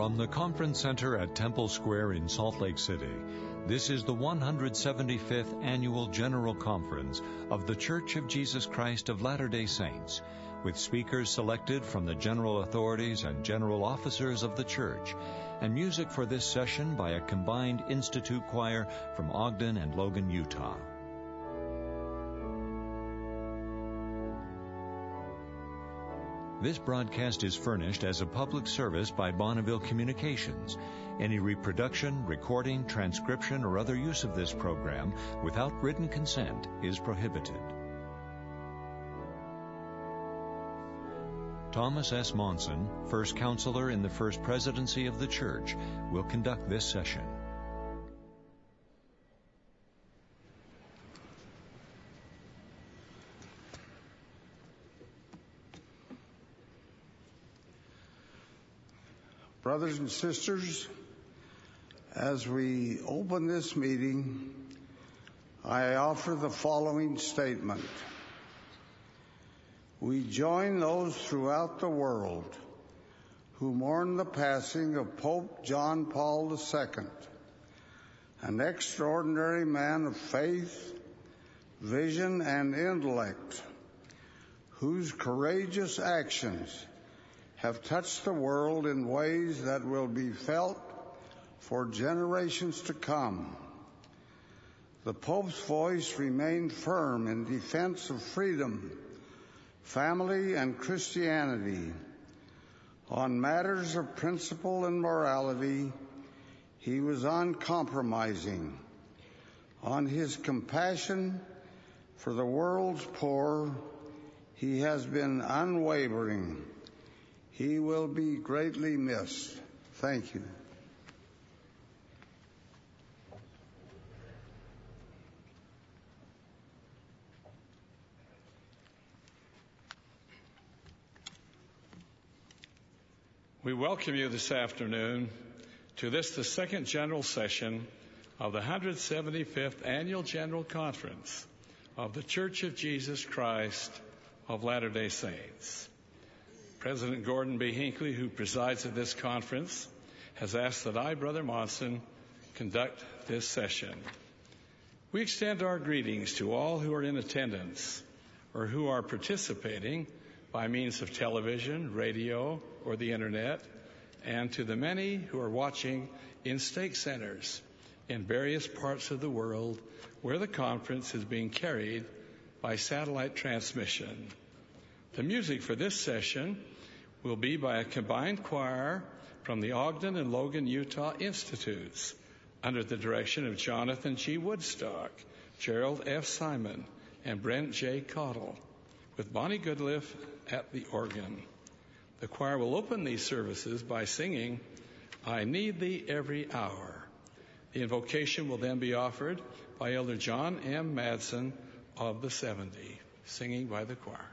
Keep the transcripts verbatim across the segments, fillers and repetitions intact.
From the Conference Center at Temple Square in Salt Lake City, this is the one hundred seventy-fifth Annual General Conference of The Church of Jesus Christ of Latter-day Saints, with speakers selected from the general authorities and general officers of the Church, and music for this session by a combined Institute choir from Ogden and Logan, Utah. This broadcast is furnished as a public service by Bonneville Communications. Any reproduction, recording, transcription, or other use of this program without written consent is prohibited. Thomas S. Monson, First Counselor in the First Presidency of the Church, will conduct this session. Brothers and sisters, as we open this meeting, I offer the following statement. We join those throughout the world who mourn the passing of Pope John Paul the Second, an extraordinary man of faith, vision, and intellect, whose courageous actions have touched the world in ways that will be felt for generations to come. The Pope's voice remained firm in defense of freedom, family, and Christianity. On matters of principle and morality, he was uncompromising. On his compassion for the world's poor, he has been unwavering. He will be greatly missed. Thank you. We welcome you this afternoon to this, the second general session of the one hundred seventy-fifth Annual General Conference of the Church of Jesus Christ of Latter-day Saints. President Gordon B. Hinckley, who presides at this conference, has asked that I, Brother Monson, conduct this session. We extend our greetings to all who are in attendance or who are participating by means of television, radio, or the internet, and to the many who are watching in stake centers in various parts of the world where the conference is being carried by satellite transmission. The music for this session will be by a combined choir from the Ogden and Logan, Utah Institutes under the direction of Jonathan G. Woodstock, Gerald F. Simon, and Brent J. Cottle, with Bonnie Goodliff at the organ. The choir will open these services by singing, I Need Thee Every Hour. The invocation will then be offered by Elder John M. Madsen of the seventy, singing by the choir.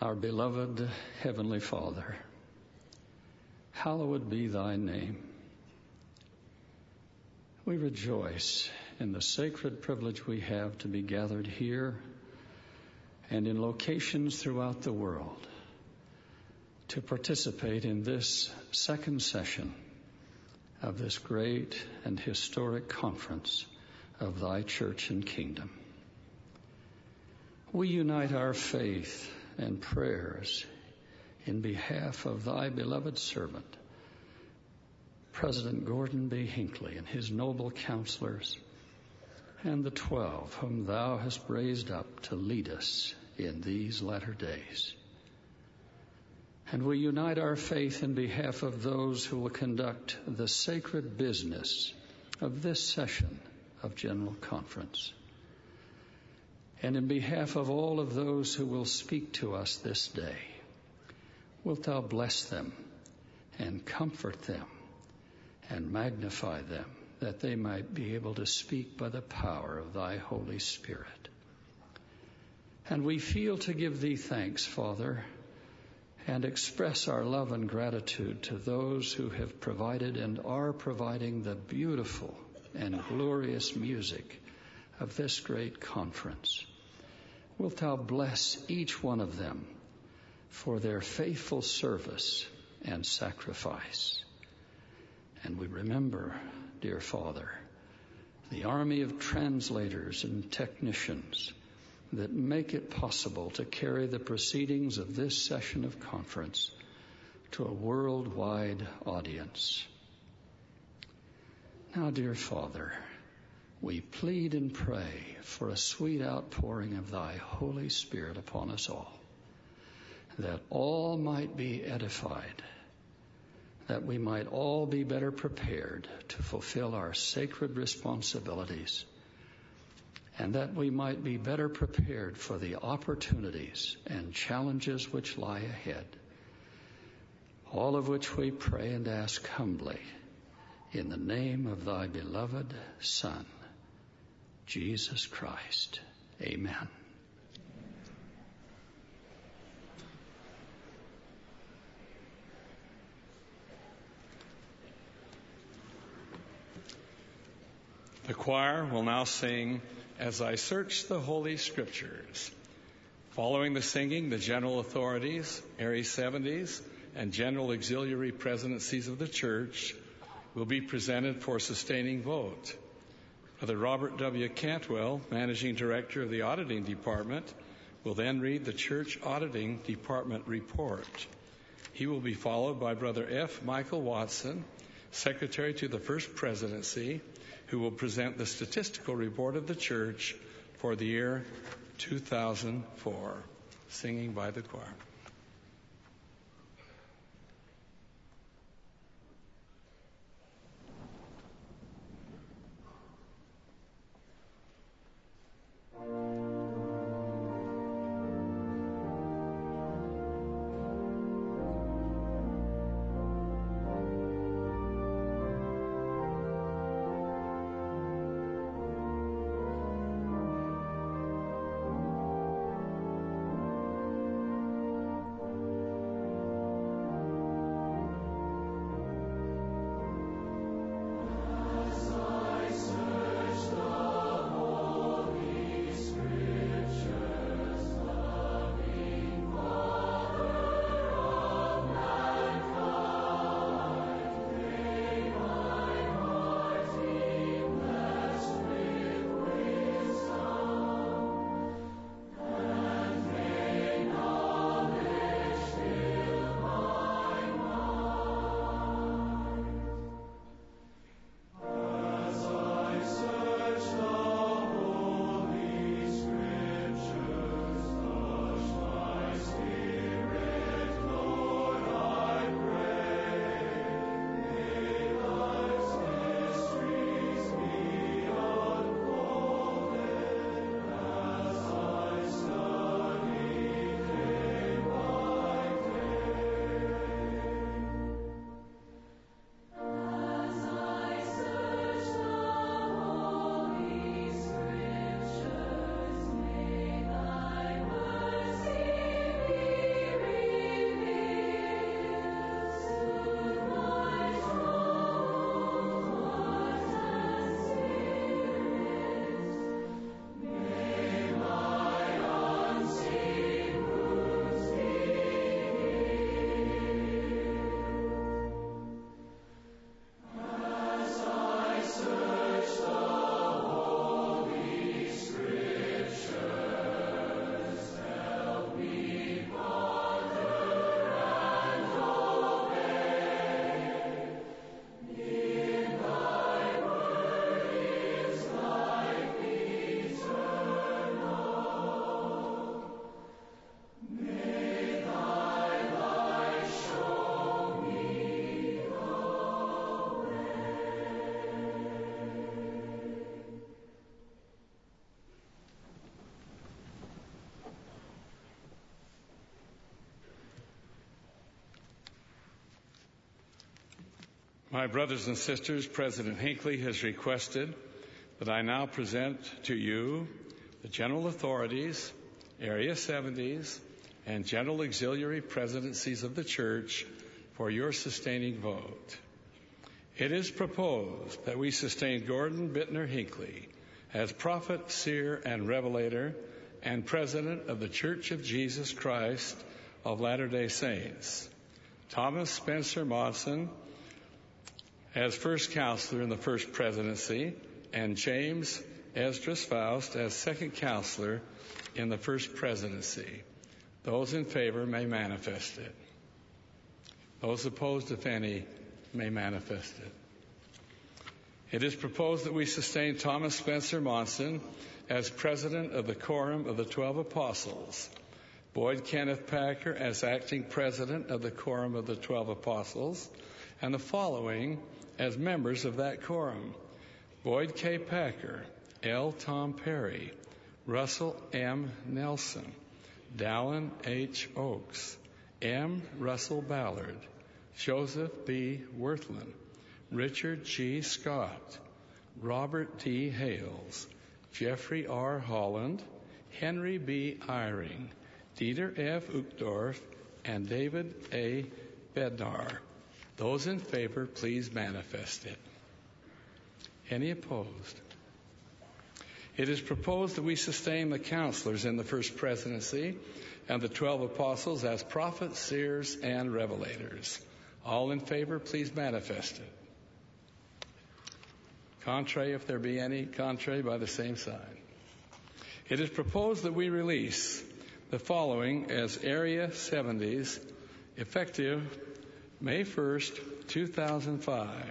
Our beloved Heavenly Father, hallowed be thy name. We rejoice in the sacred privilege we have to be gathered here and in locations throughout the world to participate in this second session of this great and historic conference of thy church and kingdom. We unite our faith and prayers in behalf of thy beloved servant, President Gordon B. Hinckley and his noble counselors, and the twelve whom thou hast raised up to lead us in these latter days. And we unite our faith in behalf of those who will conduct the sacred business of this session of General Conference, and in behalf of all of those who will speak to us this day. Wilt thou bless them and comfort them and magnify them, that they might be able to speak by the power of thy Holy Spirit. And we feel to give thee thanks, Father, and express our love and gratitude to those who have provided and are providing the beautiful and glorious music of this great conference. Wilt thou bless each one of them for their faithful service and sacrifice. And we remember, dear Father, the army of translators and technicians that make it possible to carry the proceedings of this session of conference to a worldwide audience. Now, dear Father, we plead and pray for a sweet outpouring of thy Holy Spirit upon us all, that all might be edified, that we might all be better prepared to fulfill our sacred responsibilities, and that we might be better prepared for the opportunities and challenges which lie ahead, all of which we pray and ask humbly in the name of thy beloved Son, Jesus Christ. Amen. The choir will now sing As I Search the Holy Scriptures. Following the singing, the general authorities, Area seventies, and general auxiliary presidencies of the church will be presented for sustaining vote. Brother Robert W. Cantwell, Managing Director of the Auditing Department, will then read the Church Auditing Department report. He will be followed by Brother F. Michael Watson, Secretary to the First Presidency, who will present the statistical report of the church for the year two thousand four. Singing by the choir. Thank you. My brothers and sisters, President Hinckley has requested that I now present to you the general authorities, Area seventies, and general auxiliary presidencies of the church for your sustaining vote. It is proposed that we sustain Gordon Bittner Hinckley as prophet, seer, and revelator and president of the Church of Jesus Christ of Latter-day Saints, Thomas Spencer Monson as first counselor in the first presidency, and James Esdras Faust as second counselor in the first presidency. Those in favor may manifest it. Those opposed, if any, may manifest it. It is proposed that we sustain Thomas Spencer Monson as president of the Quorum of the Twelve Apostles, Boyd Kenneth Packer as acting president of the Quorum of the Twelve Apostles, and the following as members of that quorum: Boyd K. Packer, L. Tom Perry, Russell M. Nelson, Dallin H. Oakes, M. Russell Ballard, Joseph B. Worthland, Richard G. Scott, Robert D. Hales, Jeffrey R. Holland, Henry B. Eyring, Dieter F. Uchtdorf, and David A. Bednar. Those in favor, please manifest it. Any opposed? It is proposed that we sustain the counselors in the first presidency and the twelve apostles as prophets, seers, and revelators. All in favor, please manifest it. Contrary, if there be any, contrary by the same sign. It is proposed that we release the following as Area seventies, effective May first, two thousand five.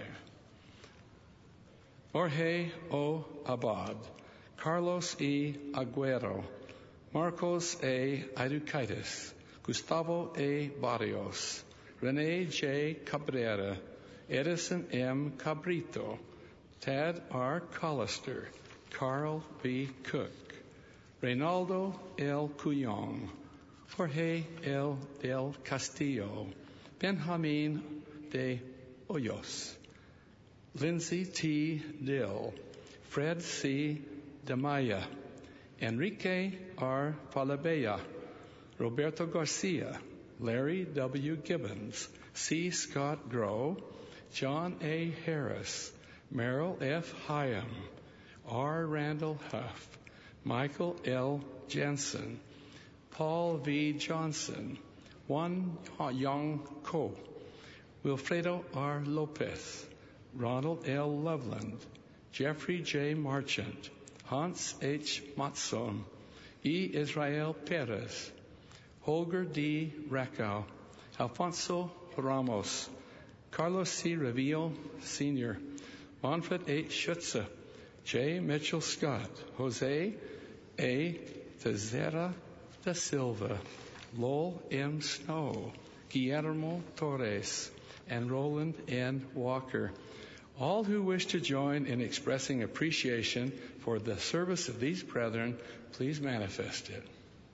Jorge O. Abad, Carlos E. Aguero, Marcos A. Idukitis, Gustavo A. Barrios, Rene J. Cabrera, Edison M. Cabrito, Tad R. Collister, Carl B. Cook, Reynaldo L. Cuyong, Jorge L. del Castillo, Benjamin de Hoyos, Lindsay T. Dill, Fred C. Damaya, Enrique R. Falabella, Roberto Garcia, Larry W. Gibbons, C. Scott Grow, John A. Harris, Merrill F. Hyam, R. Randall Huff, Michael L. Jensen, Paul V. Johnson, Juan Young Ko, Wilfredo R. Lopez, Ronald L. Loveland, Jeffrey J. Marchant, Hans H. Matson, E. Israel Perez, Holger D. Rakow, Alfonso Ramos, Carlos C. Revillo, Senior, Manfred H. Schutze, J. Mitchell Scott, Jose A. Tezera da Silva, Lowell M. Snow, Guillermo Torres, and Roland N. Walker. All who wish to join in expressing appreciation for the service of these brethren, please manifest it.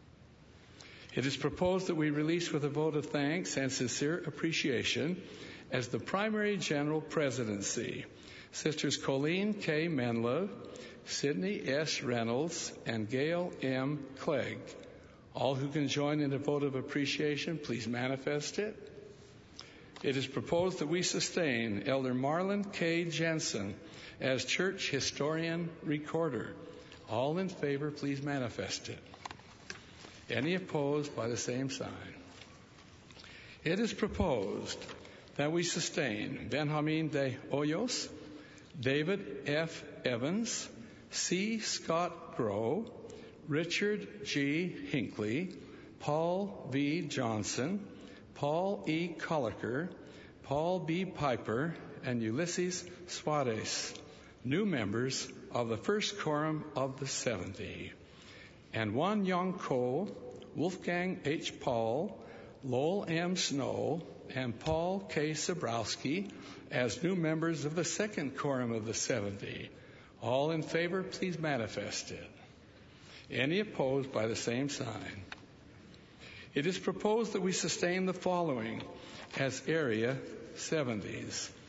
It is proposed that we release with a vote of thanks and sincere appreciation as the primary general presidency Sisters Colleen K. Menlove, Sidney S. Reynolds, and Gail M. Clegg. All who can join in a vote of appreciation, please manifest it. It is proposed that we sustain Elder Marlon K. Jensen as church historian recorder. All in favor, please manifest it. Any opposed by the same sign. It is proposed that we sustain Benjamin de Hoyos, David F. Evans, C. Scott Grow, Richard G. Hinckley, Paul V. Johnson, Paul E. Colliker, Paul B. Piper, and Ulysses Suarez, new members of the first quorum of the seventy, and Juan Young Ko, Wolfgang H. Paul, Lowell M. Snow, and Paul K. Sabrowski as new members of the second quorum of the seventy. All in favor, please manifest it. Any opposed by the same sign. It is proposed that we sustain the following as Area seventies: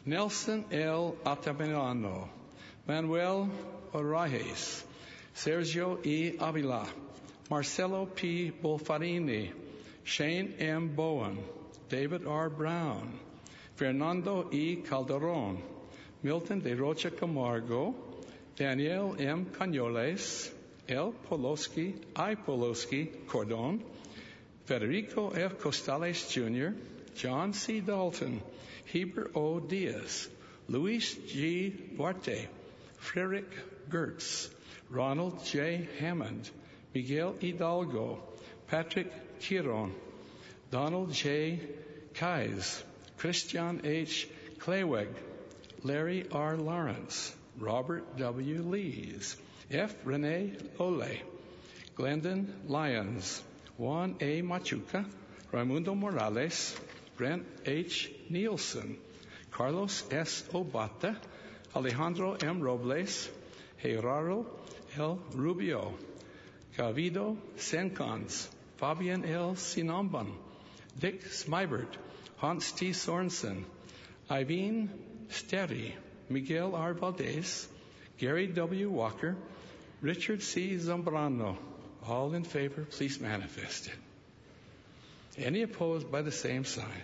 Nelson L. Altamirano, Manuel Orajes, Sergio E. Avila, Marcelo P. Bolfarini, Shane M. Bowen, David R. Brown, Fernando E. Calderon, Milton de Rocha Camargo, Daniel M. Cañoles, L. Poloski, I. Poloski Cordon, Federico F. Costales Junior, John C. Dalton, Heber O. Diaz, Luis G. Duarte, Frederick Gertz, Ronald J. Hammond, Miguel Hidalgo, Patrick Chiron, Donald J. Kais, Christian H. Clayweg, Larry R. Lawrence, Robert W. Lees, F. Rene Ole, Glendon Lyons, Juan A. Machuca, Raimundo Morales, Brent H. Nielsen, Carlos S. Obata, Alejandro M. Robles, Gerardo L. Rubio, Gavido Sencons, Fabian L. Sinamban, Dick Smybert, Hans T. Sorensen, Iveen Steri, Miguel R. Valdez, Gary W. Walker, Richard C. Zambrano. All in favor, please manifest it. Any opposed by the same sign?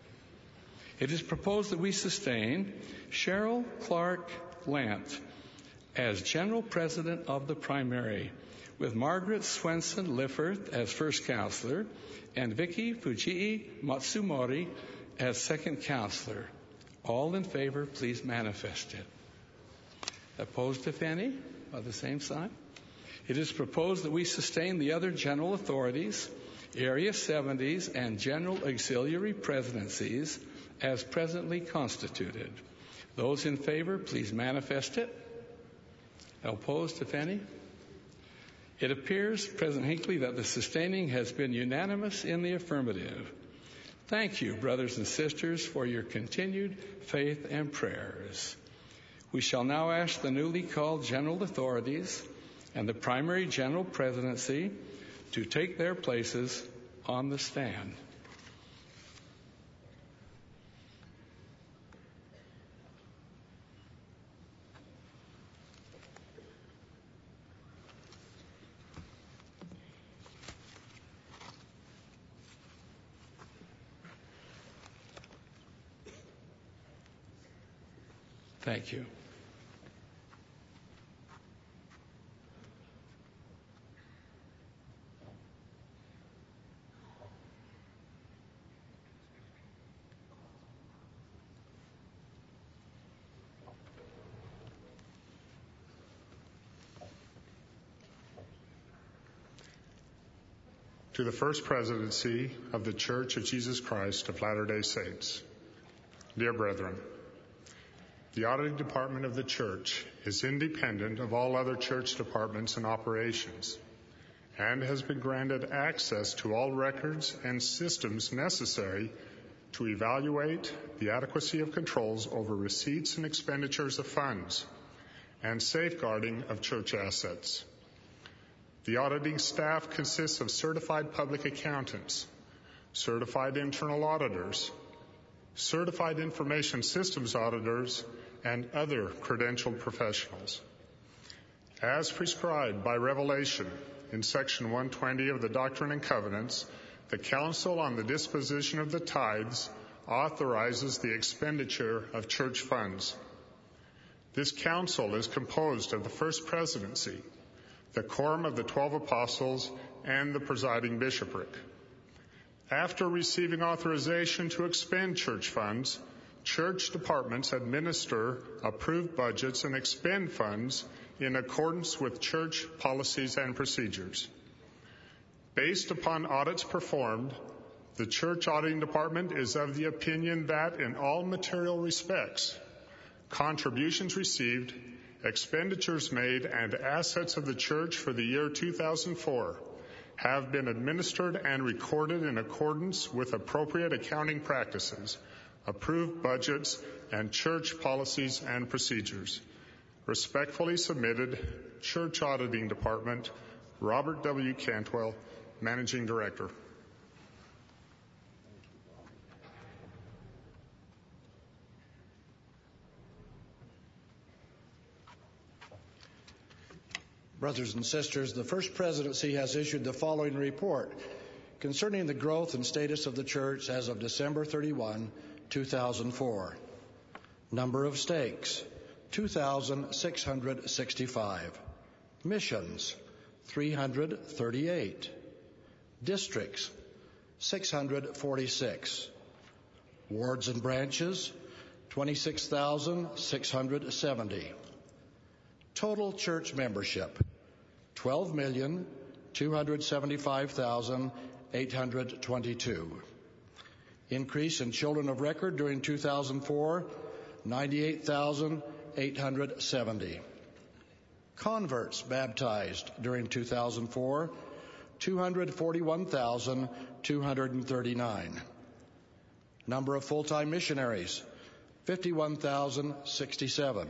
It is proposed that we sustain Cheryl Clark Lant as General President of the Primary, with Margaret Swenson Lifford as First Counselor and Vicky Fujii Matsumori as Second Counselor. All in favor, please manifest it. Opposed, if any, by the same sign? It is proposed that we sustain the other general authorities, Area seventies, and general auxiliary presidencies as presently constituted. Those in favor, please manifest it. Opposed, if any? It appears, President Hinckley, that the sustaining has been unanimous in the affirmative. Thank you, brothers and sisters, for your continued faith and prayers. We shall now ask the newly called general authorities and the primary general presidency to take their places on the stand. Thank you. To the First Presidency of the Church of Jesus Christ of Latter-day Saints. Dear brethren, the auditing department of the church is independent of all other church departments and operations and has been granted access to all records and systems necessary to evaluate the adequacy of controls over receipts and expenditures of funds and safeguarding of church assets. The auditing staff consists of certified public accountants, certified internal auditors, certified information systems auditors, and other credentialed professionals. As prescribed by Revelation in Section one twenty of the Doctrine and Covenants, the Council on the Disposition of the Tithes authorizes the expenditure of church funds. This council is composed of the First Presidency, the Quorum of the Twelve Apostles, and the presiding bishopric. After receiving authorization to expend church funds, church departments administer approved budgets and expend funds in accordance with church policies and procedures. Based upon audits performed, the church auditing department is of the opinion that in all material respects, contributions received, expenditures made, and assets of the church for the year two thousand four have been administered and recorded in accordance with appropriate accounting practices, approved budgets, and church policies and procedures. Respectfully submitted, Church Auditing Department, Robert W. Cantwell, Managing Director. Brothers and sisters, the First Presidency has issued the following report concerning the growth and status of the church as of December thirty-first, two thousand four. Number of stakes, two thousand six hundred sixty-five. Missions, three hundred thirty-eight. Districts, six hundred forty-six. Wards and branches, twenty-six thousand six hundred seventy. Total church membership, twelve million two hundred seventy-five thousand eight hundred twenty-two. Increase in children of record during two thousand four, ninety-eight thousand eight hundred seventy. Converts baptized during two thousand four, two hundred forty-one thousand two hundred thirty-nine. Number of full-time missionaries, fifty-one thousand sixty-seven.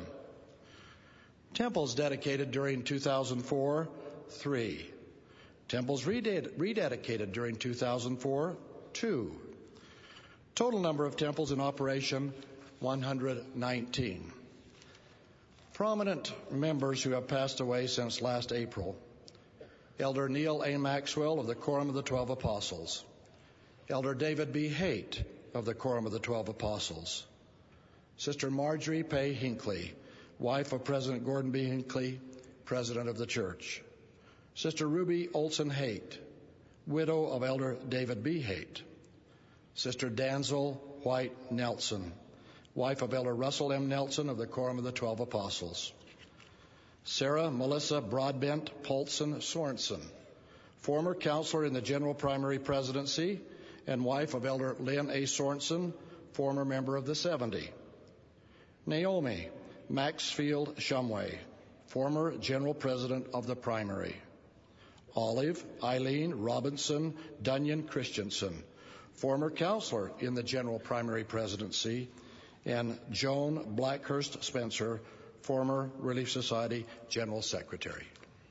Temples dedicated during two thousand four, three. Temples reded- rededicated during two thousand four, two. Total number of temples in operation, one hundred nineteen. Prominent members who have passed away since last April. Elder Neil A. Maxwell of the Quorum of the Twelve Apostles. Elder David B. Haight of the Quorum of the Twelve Apostles. Sister Marjorie Pay Hinckley, wife of President Gordon B. Hinckley, President of the Church. Sister Ruby Olson Haight, widow of Elder David B. Haight. Sister Danzel White Nelson, wife of Elder Russell M. Nelson of the Quorum of the Twelve Apostles. Sarah Melissa Broadbent Paulson Sorensen, former counselor in the General Primary Presidency and wife of Elder Lynn A. Sorensen, former member of the seventy. Naomi Maxfield Shumway, former General President of the Primary. Olive Eileen Robinson Dunyan Christensen, former counselor in the General Primary Presidency, and Joan Blackhurst Spencer, former Relief Society General Secretary.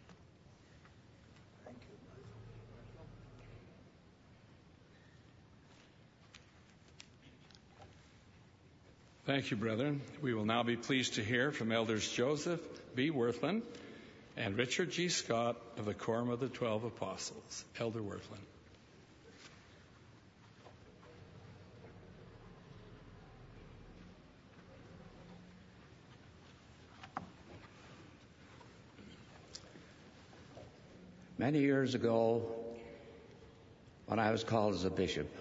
Thank you, brethren. We will now be pleased to hear from Elders Joseph B. Worthland and Richard G. Scott of the Quorum of the Twelve Apostles. Elder Worthland. Many years ago, when I was called as a bishop,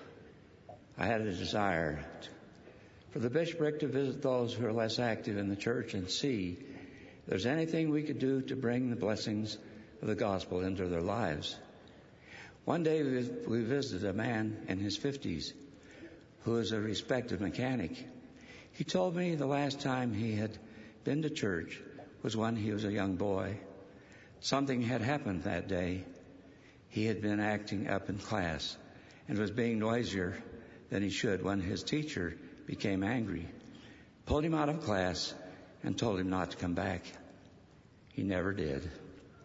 I had a desire for the bishopric to visit those who are less active in the church and see if there's anything we could do to bring the blessings of the gospel into their lives. One day we visited a man in his fifties who is a respected mechanic. He told me the last time he had been to church was when he was a young boy. Something had happened that day. He had been acting up in class and was being noisier than he should when his teacher became angry, pulled him out of class, and told him not to come back. He never did. It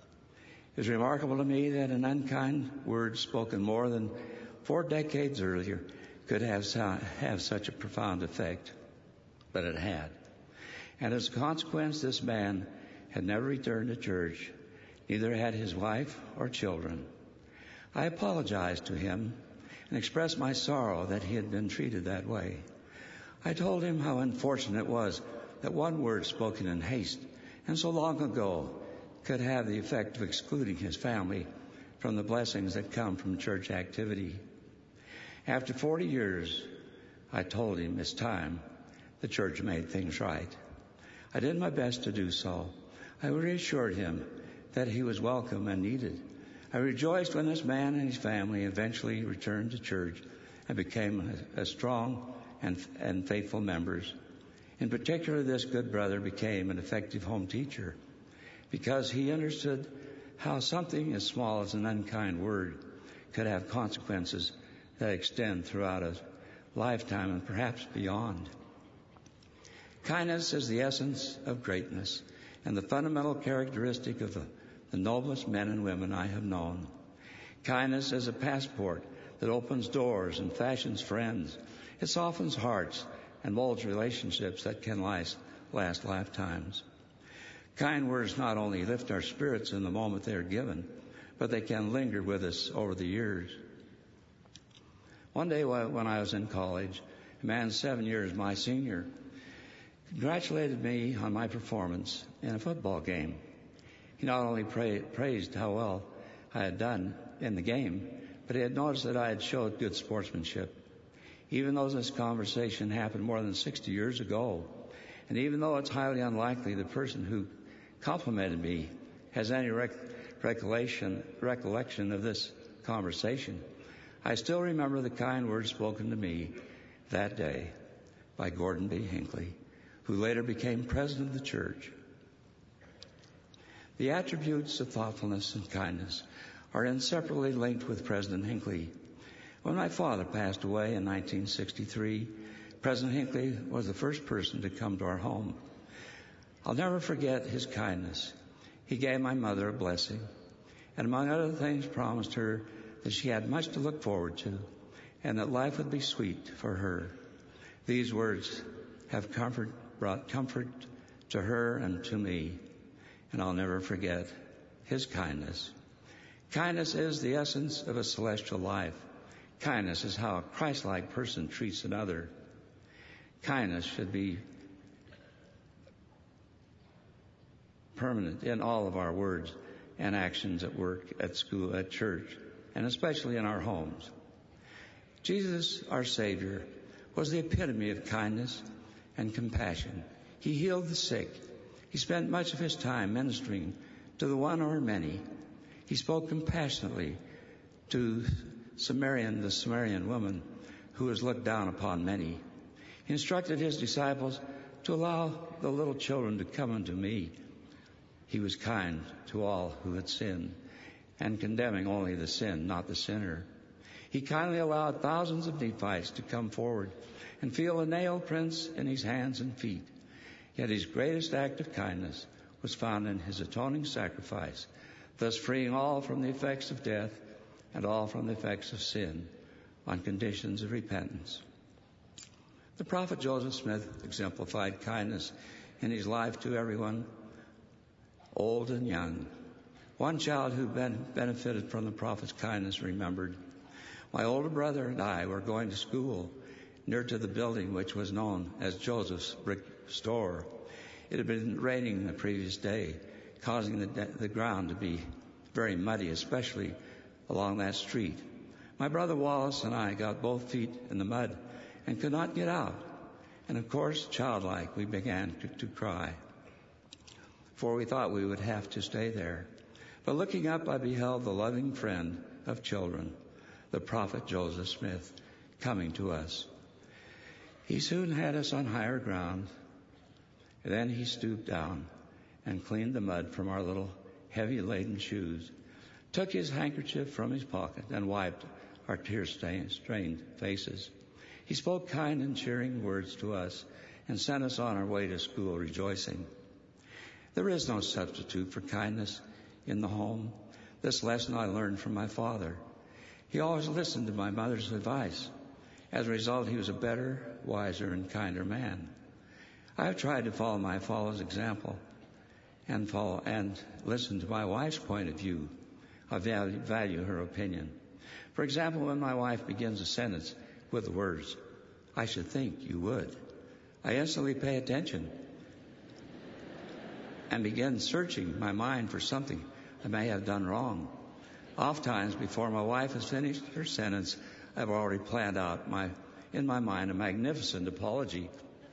was remarkable to me that an unkind word spoken more than four decades earlier could have, have such a profound effect, but it had. And as a consequence, this man had never returned to church, neither had his wife or children. I apologized to him and expressed my sorrow that he had been treated that way. I told him how unfortunate it was that one word spoken in haste and so long ago could have the effect of excluding his family from the blessings that come from church activity. After forty years, I told him it's time the church made things right. I did my best to do so. I reassured him that he was welcome and needed. I rejoiced when this man and his family eventually returned to church and became a, a strong and, and faithful members. In particular, this good brother became an effective home teacher because he understood how something as small as an unkind word could have consequences that extend throughout a lifetime and perhaps beyond. Kindness is the essence of greatness and the fundamental characteristic of the, the noblest men and women I have known. Kindness is a passport that opens doors and fashions friends. It softens hearts and molds relationships that can last, last lifetimes. Kind words not only lift our spirits in the moment they are given, but they can linger with us over the years. One day when I was in college, a man seven years my senior congratulated me on my performance in a football game. He not only pra- praised how well I had done in the game, but he had noticed that I had showed good sportsmanship. Even though this conversation happened more than sixty years ago, and even though it's highly unlikely the person who complimented me has any rec- recollection, recollection of this conversation, I still remember the kind words spoken to me that day by Gordon B. Hinckley, who later became president of the church. The attributes of thoughtfulness and kindness are inseparably linked with President Hinckley. When my father passed away in nineteen sixty-three, President Hinckley was the first person to come to our home. I'll never forget his kindness. He gave my mother a blessing, and among other things promised her that she had much to look forward to, and that life would be sweet for her. These words have comfort, brought comfort to her and to me, and I'll never forget his kindness. Kindness is the essence of a celestial life. Kindness is how a Christ-like person treats another. Kindness should be permanent in all of our words and actions at work, at school, at church, and especially in our homes. Jesus, our Savior, was the epitome of kindness and compassion. He healed the sick. He spent much of his time ministering to the one or many. He spoke compassionately to Samaritan, the Samaritan woman who was looked down upon many. He instructed his disciples to allow the little children to come unto me. He was kind to all who had sinned, and condemning only the sin, not the sinner. He kindly allowed thousands of Nephites to come forward and feel the nail prints in his hands and feet. Yet his greatest act of kindness was found in his atoning sacrifice, thus freeing all from the effects of death and all from the effects of sin on conditions of repentance. The prophet Joseph Smith exemplified kindness in his life to everyone, old and young. One child who ben- benefited from the prophet's kindness remembered, "My older brother and I were going to school near to the building which was known as Joseph's brick store. It had been raining the previous day, causing the, de- the ground to be very muddy, especially along that street. My brother Wallace and I got both feet in the mud and could not get out. And of course, childlike, we began to, to cry, for we thought we would have to stay there. But looking up, I beheld the loving friend of children, the prophet Joseph Smith, coming to us. He soon had us on higher ground. Then he stooped down and cleaned the mud from our little heavy-laden shoes, took his handkerchief from his pocket and wiped our tear-stained faces. He spoke kind and cheering words to us and sent us on our way to school rejoicing. There is no substitute for kindness in the home. This lesson I learned from my father. He always listened to my mother's advice. As a result, he was a better, wiser, and kinder man. I have tried to follow my father's example and follow and listen to my wife's point of view. I value, value her opinion. For example, when my wife begins a sentence with the words, "I should think you would," I instantly pay attention and begin searching my mind for something I may have done wrong. Oftentimes, before my wife has finished her sentence, I've already planned out my, in my mind a magnificent apology.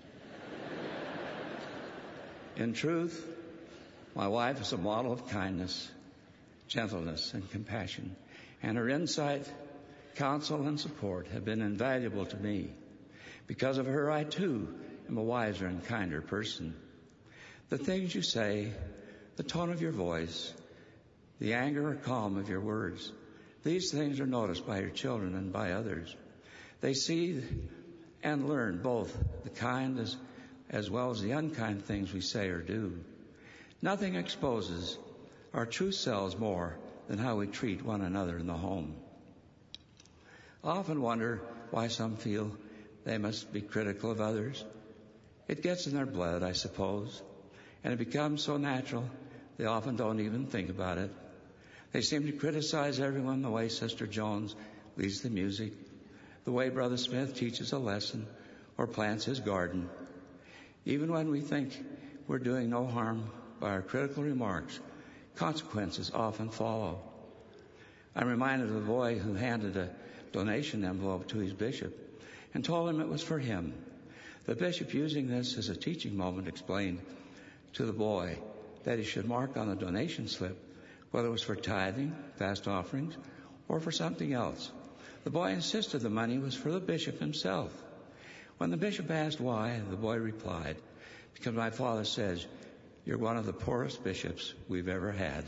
In truth, my wife is a model of kindness, gentleness, and compassion, and her insight, counsel, and support have been invaluable to me. Because of her, I too am a wiser and kinder person. The things you say, the tone of your voice, the anger or calm of your words, these things are noticed by your children and by others. They see and learn both the kind as, as well as the unkind things we say or do. Nothing exposes our true selves more than how we treat one another in the home. I often wonder why some feel they must be critical of others. It gets in their blood, I suppose. And it becomes so natural, they often don't even think about it. They seem to criticize everyone the way Sister Jones leads the music, the way Brother Smith teaches a lesson or plants his garden. Even when we think we're doing no harm by our critical remarks, consequences often follow. I'm reminded of a boy who handed a donation envelope to his bishop and told him it was for him. The bishop, using this as a teaching moment, explained to the boy that he should mark on the donation slip whether it was for tithing, fast offerings, or for something else. The boy insisted the money was for the bishop himself. When the bishop asked why, the boy replied, "Because my father says you're one of the poorest bishops we've ever had."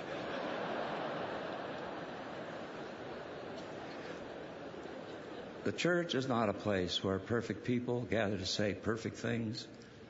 The church is not a place where perfect people gather to say perfect things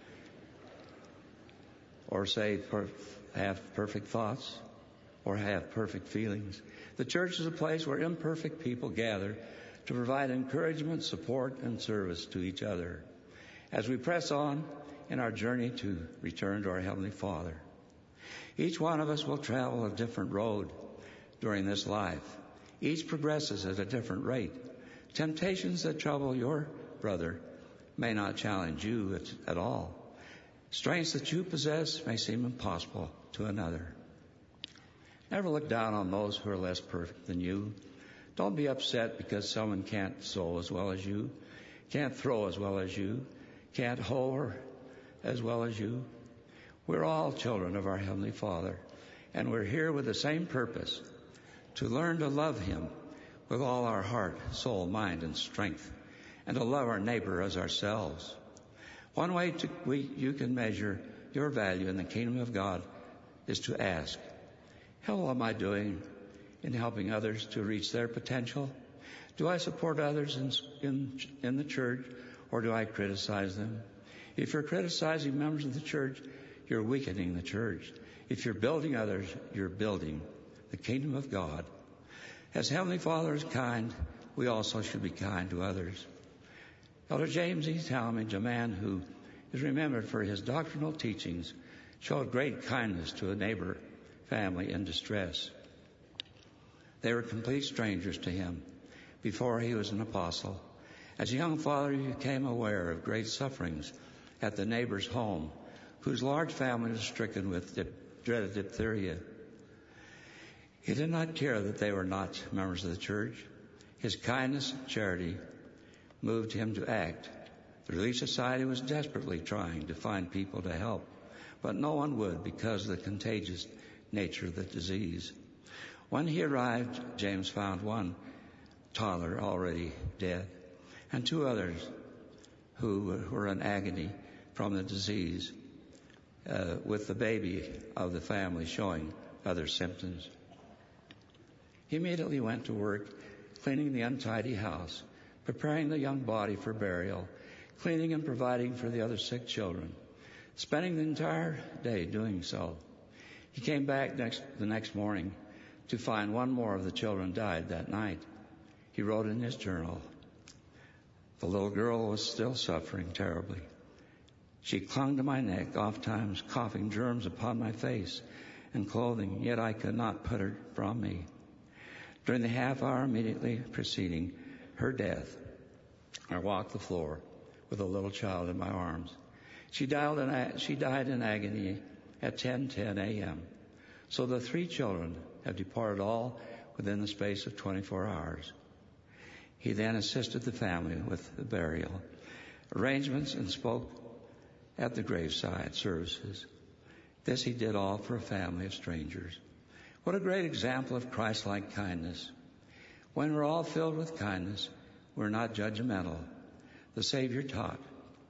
or say per- have perfect thoughts or have perfect feelings. The church is a place where imperfect people gather to provide encouragement, support, and service to each other as we press on in our journey to return to our Heavenly Father. Each one of us will travel a different road during this life. Each progresses at a different rate. Temptations that trouble your brother may not challenge you at, at all. Strengths that you possess may seem impossible to another. Never look down on those who are less perfect than you. Don't be upset because someone can't sew as well as you, can't throw as well as you, can't hoe as well as you. We're all children of our Heavenly Father, and we're here with the same purpose, to learn to love Him with all our heart, soul, mind, and strength, and to love our neighbor as ourselves. One way to, we, you can measure your value in the kingdom of God is to ask, how am I doing in helping others to reach their potential? Do I support others in, in, in the church, or do I criticize them? If you're criticizing members of the church, you're weakening the church. If you're building others, you're building the kingdom of God. As Heavenly Father is kind, we also should be kind to others. Elder James E. Talmage, a man who is remembered for his doctrinal teachings, showed great kindness to a neighbor family in distress. They were complete strangers to him before he was an apostle. As a young father, he became aware of great sufferings at the neighbor's home, whose large family was stricken with dip- dreaded diphtheria. He did not care that they were not members of the church. His kindness and charity moved him to act. The Relief Society was desperately trying to find people to help, but no one would because of the contagious nature of the disease. When he arrived, James found one toddler already dead and two others who were in agony from the disease, uh, with the baby of the family showing other symptoms. He immediately went to work cleaning the untidy house, preparing the young body for burial, cleaning and providing for the other sick children, spending the entire day doing so. He came back next, the next morning to find one more of the children died that night. He wrote in his journal, "The little girl was still suffering terribly. She clung to my neck, oftentimes coughing germs upon my face and clothing, yet I could not put her from me. During the half hour immediately preceding her death, I walked the floor with a little child in my arms. She died in, she died in agony at ten ten a.m. So the three children have departed all within the space of twenty-four hours. He then assisted the family with the burial arrangements and spoke at the graveside services. This he did all for a family of strangers. What a great example of Christ-like kindness. When we're all filled with kindness, we're not judgmental. The Savior taught,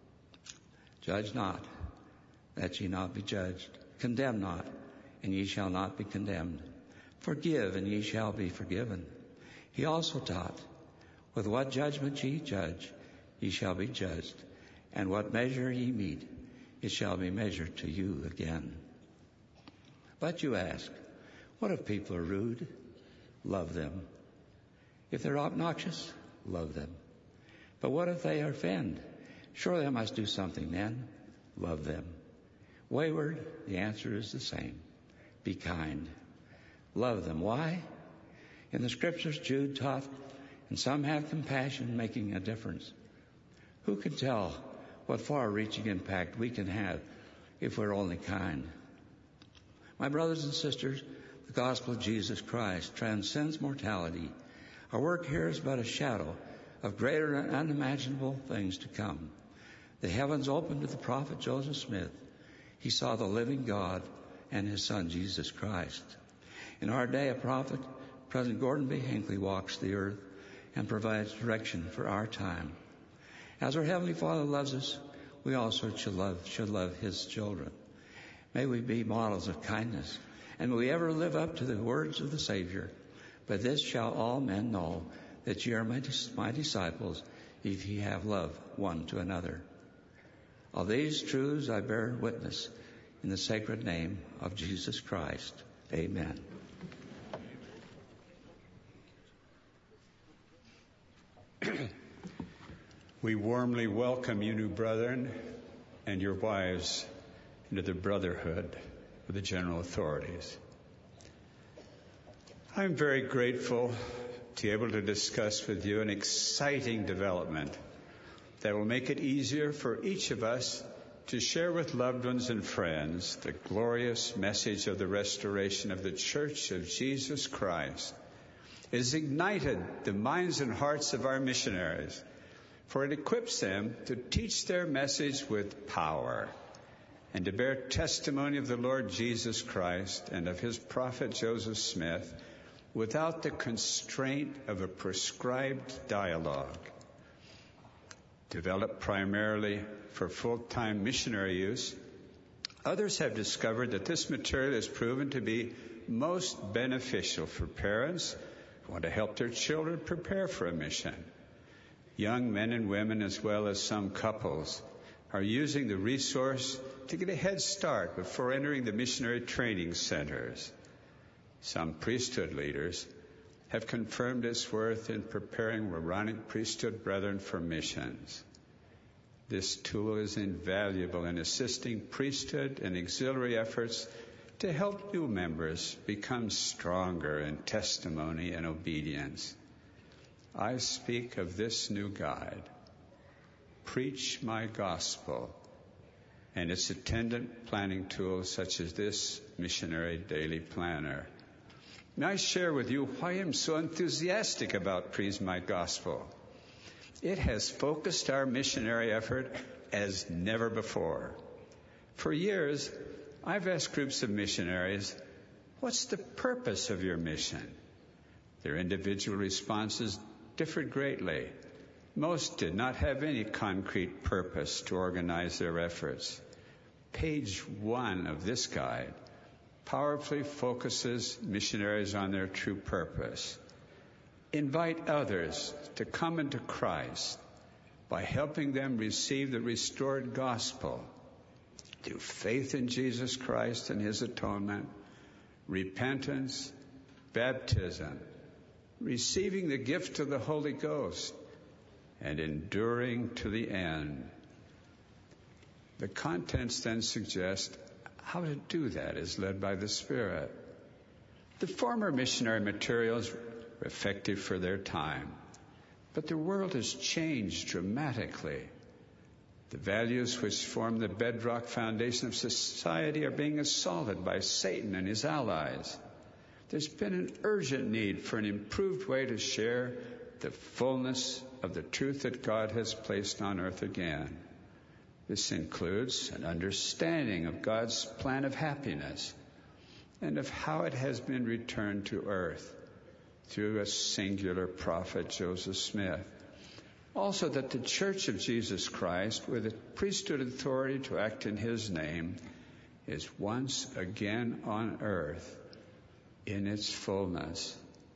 "Judge not, that ye not be judged. Condemn not, and ye shall not be condemned. Forgive, and ye shall be forgiven." He also taught, "With what judgment ye judge, ye shall be judged, and what measure ye meet, it shall be measured to you again." But you ask, what if people are rude? Love them. If they're obnoxious, love them. But what if they offend? Surely I must do something then. Love them. Wayward, the answer is the same. Be kind. Love them. Why? In the scriptures, Jude taught, and some have compassion, making a difference. Who can tell what far-reaching impact we can have if we're only kind? My brothers and sisters, the gospel of Jesus Christ transcends mortality. Our work here is but a shadow of greater and unimaginable things to come. The heavens opened to the prophet Joseph Smith. He saw the living God and his son Jesus Christ. In our day, a prophet, President Gordon B. Hinckley, walks the earth and provides direction for our time. As our Heavenly Father loves us, we also should love, should love his children. May we be models of kindness, and may we ever live up to the words of the Savior. But this shall all men know, that ye are my, my disciples, if ye have love one to another. Of these truths I bear witness in the sacred name of Jesus Christ. Amen. We warmly welcome you, new brethren, and your wives into the brotherhood of the general authorities. I'm very grateful to be able to discuss with you an exciting development that will make it easier for each of us to share with loved ones and friends the glorious message of the restoration of the Church of Jesus Christ. It has ignited the minds and hearts of our missionaries, for it equips them to teach their message with power and to bear testimony of the Lord Jesus Christ and of his prophet Joseph Smith without the constraint of a prescribed dialogue. Developed primarily for full-time missionary use, others have discovered that this material has proven to be most beneficial for parents who want to help their children prepare for a mission. Young men and women, as well as some couples, are using the resource to get a head start before entering the missionary training centers. Some priesthood leaders have confirmed its worth in preparing Aaronic priesthood brethren for missions. This tool is invaluable in assisting priesthood and auxiliary efforts to help new members become stronger in testimony and obedience. I speak of this new guide, Preach My Gospel, and its attendant planning tools such as this missionary daily planner. May I share with you why I'm so enthusiastic about Preach My Gospel. It has focused our missionary effort as never before. For years, I've asked groups of missionaries, what's the purpose of your mission? Their individual responses differed greatly. Most did not have any concrete purpose to organize their efforts. Page one of this guide powerfully focuses missionaries on their true purpose. Invite others to come into Christ by helping them receive the restored gospel through faith in Jesus Christ and his atonement, repentance, baptism, receiving the gift of the Holy Ghost, and enduring to the end. The contents then suggest how to do that as led by the Spirit. The former missionary materials were effective for their time, but the world has changed dramatically. The values which form the bedrock foundation of society are being assaulted by Satan and his allies. There's been an urgent need for an improved way to share the fullness of the truth that God has placed on earth again. This includes an understanding of God's plan of happiness and of how it has been returned to earth through a singular prophet, Joseph Smith. Also, that the Church of Jesus Christ, with a priesthood authority to act in his name, is once again on earth in its fullness.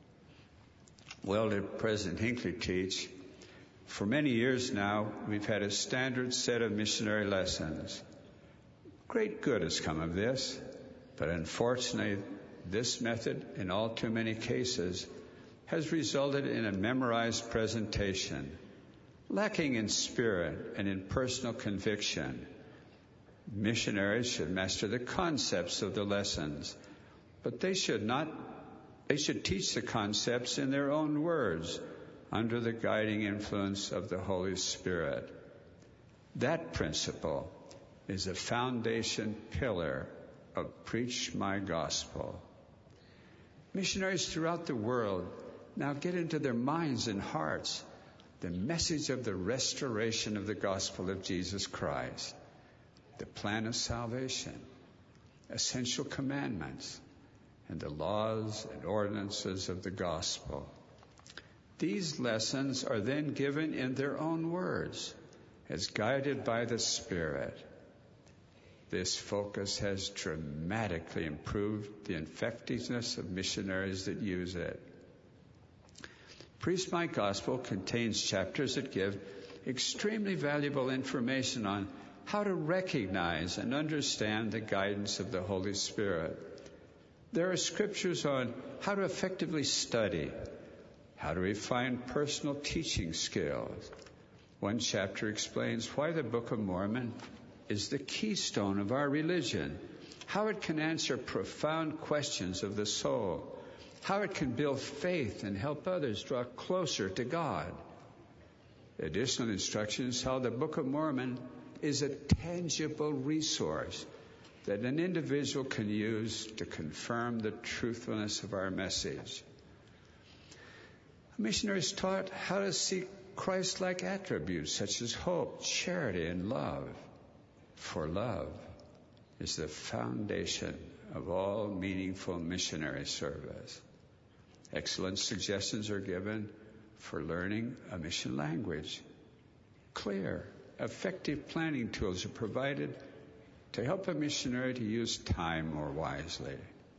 Well did President Hinckley teach. For many years now, we've had a standard set of missionary lessons. Great good has come of this, but unfortunately, this method, in all too many cases, has resulted in a memorized presentation, lacking in spirit and in personal conviction. Missionaries should master the concepts of the lessons, but they should not, they should teach the concepts in their own words under the guiding influence of the Holy Spirit. That principle is a foundation pillar of Preach My Gospel. Missionaries throughout the world now get into their minds and hearts the message of the restoration of the gospel of Jesus Christ, the plan of salvation, essential commandments, and the laws and ordinances of the gospel. These lessons are then given in their own words, as guided by the Spirit. This focus has dramatically improved the effectiveness of missionaries that use it. Preach My Gospel contains chapters that give extremely valuable information on how to recognize and understand the guidance of the Holy Spirit. There are scriptures on how to effectively study, how to refine personal teaching skills. One chapter explains why the Book of Mormon is the keystone of our religion, how it can answer profound questions of the soul, how it can build faith and help others draw closer to God. Additional instructions how the Book of Mormon is a tangible resource that an individual can use to confirm the truthfulness of our message. Missionaries taught how to seek Christ-like attributes such as hope, charity, and love. For love is the foundation of all meaningful missionary service. Excellent suggestions are given for learning a mission language. Clear, effective planning tools are provided to help a missionary to use time more wisely.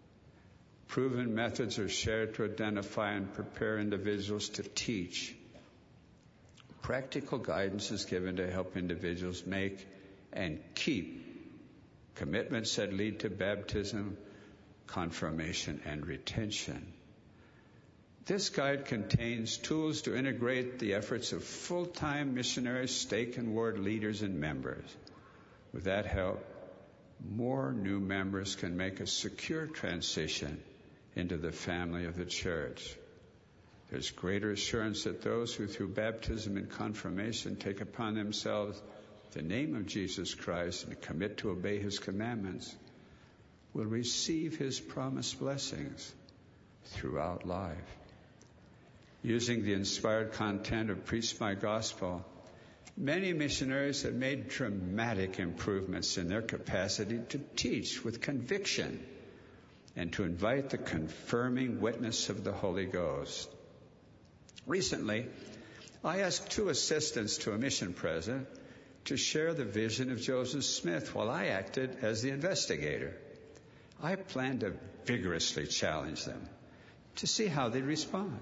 Proven methods are shared to identify and prepare individuals to teach. Practical guidance is given to help individuals make and keep commitments that lead to baptism, confirmation, and retention. This guide contains tools to integrate the efforts of full-time missionaries, stake and ward leaders, and members. With that help, more new members can make a secure transition into the family of the church. There's greater assurance that those who through baptism and confirmation take upon themselves the name of Jesus Christ and commit to obey His commandments will receive His promised blessings throughout life. Using the inspired content of Preach My Gospel, many missionaries have made dramatic improvements in their capacity to teach with conviction and to invite the confirming witness of the Holy Ghost. Recently, I asked two assistants to a mission president to share the vision of Joseph Smith while I acted as the investigator. I planned to vigorously challenge them to see how they'd respond.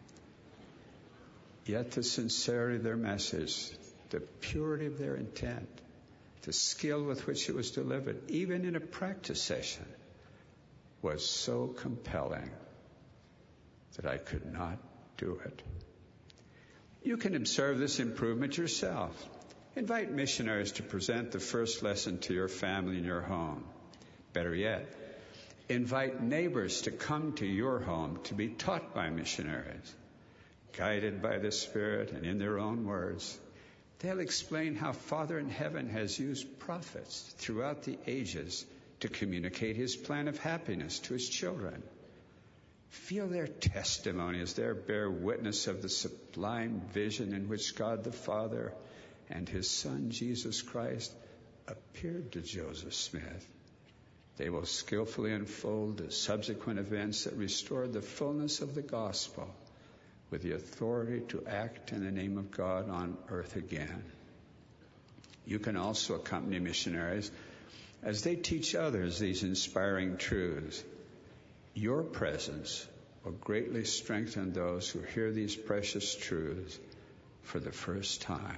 Yet the sincerity of their message, the purity of their intent, the skill with which it was delivered, even in a practice session, was so compelling that I could not do it. You can observe this improvement yourself. Invite missionaries to present the first lesson to your family in your home. Better yet, invite neighbors to come to your home to be taught by missionaries. Guided by the Spirit and in their own words, they'll explain how Father in heaven has used prophets throughout the ages to communicate His plan of happiness to His children. Feel their testimony as they bear witness of the sublime vision in which God the Father and His Son Jesus Christ appeared to Joseph Smith. They will skillfully unfold the subsequent events that restored the fullness of the gospel with the authority to act in the name of God on earth again. You can also accompany missionaries as they teach others these inspiring truths. Your presence will greatly strengthen those who hear these precious truths for the first time.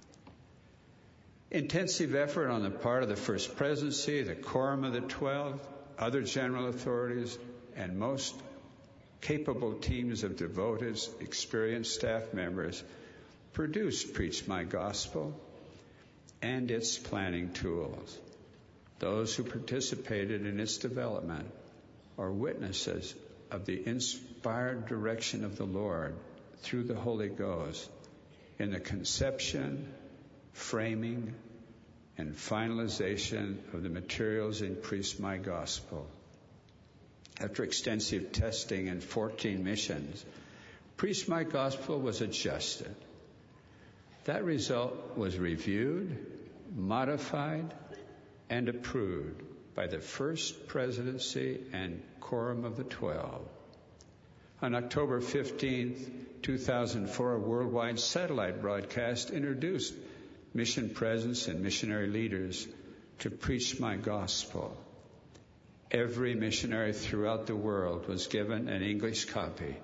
Intensive effort on the part of the First Presidency, the Quorum of the Twelve, other general authorities, and most capable teams of devoted, experienced staff members produced Preach My Gospel and its planning tools. Those who participated in its development are witnesses of the inspired direction of the Lord through the Holy Ghost in the conception, framing, and finalization of the materials in Preach My Gospel. After extensive testing in fourteen missions, Preach My Gospel was adjusted. That result was reviewed, modified, and approved by the First Presidency and Quorum of the Twelve. On October fifteenth, two thousand four, a worldwide satellite broadcast introduced mission presence and missionary leaders to Preach My Gospel. Every missionary throughout the world was given an English copy.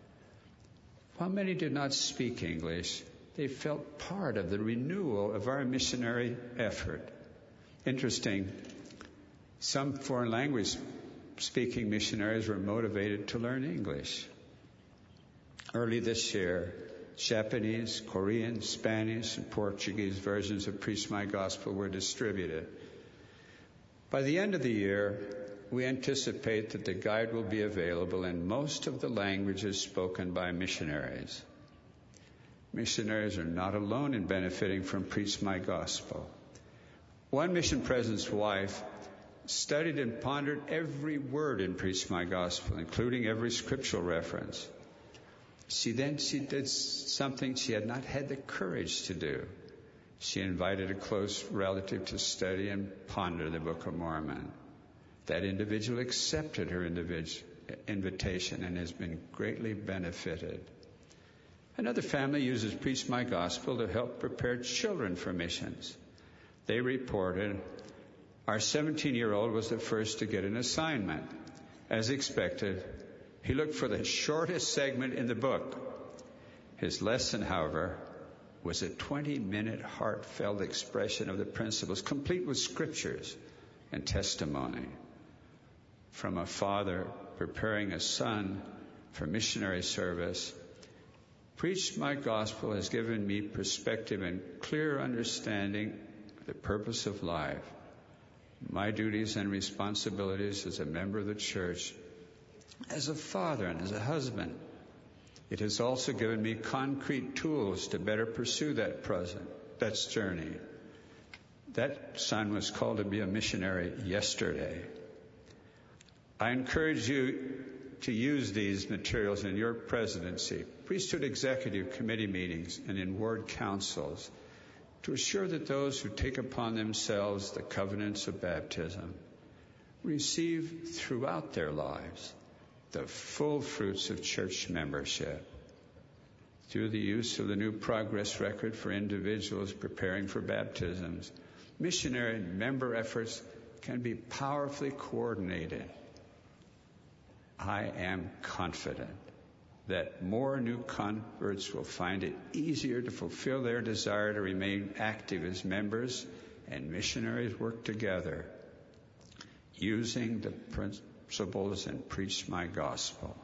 While many did not speak English, they felt part of the renewal of our missionary effort. Interesting, some foreign language speaking missionaries were motivated to learn English. Early this year, Japanese, Korean, Spanish, and Portuguese versions of Preach My Gospel were distributed. By the end of the year, we anticipate that the guide will be available in most of the languages spoken by missionaries. Missionaries are not alone in benefiting from Preach My Gospel. One mission president's wife studied and pondered every word in Preach My Gospel, including every scriptural reference. She then she did something she had not had the courage to do. She invited a close relative to study and ponder the Book of Mormon. That individual accepted her individu- invitation and has been greatly benefited. Another family uses Preach My Gospel to help prepare children for missions. They reported, our seventeen-year-old was the first to get an assignment. As expected, he looked for the shortest segment in the book. His lesson, however, was a twenty-minute heartfelt expression of the principles, complete with scriptures and testimony. From a father preparing a son for missionary service, Preach My Gospel has given me perspective and clear understanding of the purpose of life, my duties and responsibilities as a member of the church, as a father and as a husband. It has also given me concrete tools to better pursue that present, that journey. That son was called to be a missionary yesterday. I encourage you to use these materials in your presidency, priesthood executive committee meetings, and in ward councils to assure that those who take upon themselves the covenants of baptism receive throughout their lives the full fruits of church membership. Through the use of the new progress record for individuals preparing for baptisms, missionary and member efforts can be powerfully coordinated. I am confident that more new converts will find it easier to fulfill their desire to remain active as members, and missionaries work together using the principles and Preach My Gospel.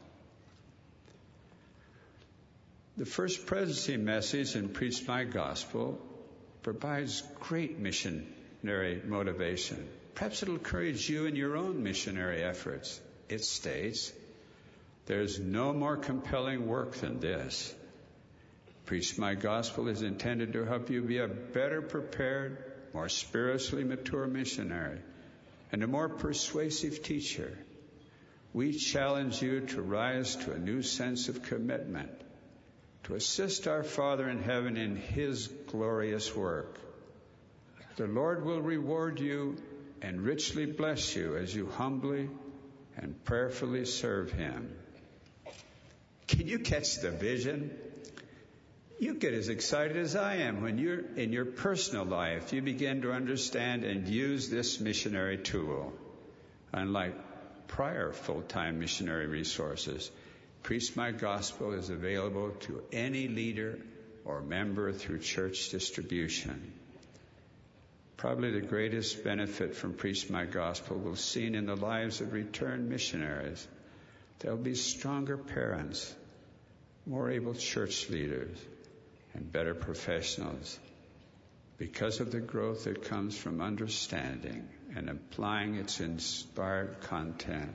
The First Presidency message in Preach My Gospel provides great missionary motivation. Perhaps it'll encourage you in your own missionary efforts. It states, there's no more compelling work than this. Preach My Gospel is intended to help you be a better prepared, more spiritually mature missionary and a more persuasive teacher. We challenge you to rise to a new sense of commitment, to assist our Father in heaven in His glorious work. The Lord will reward you and richly bless you as you humbly and prayerfully serve Him. Can you catch the vision? You get as excited as I am when you're in your personal life, you begin to understand and use this missionary tool. Unlike prior full-time missionary resources, Preach My Gospel is available to any leader or member through church distribution. Probably the greatest benefit from Preach My Gospel will be seen in the lives of returned missionaries. They'll be stronger parents, more able church leaders, and better professionals because of the growth that comes from understanding and applying its inspired content.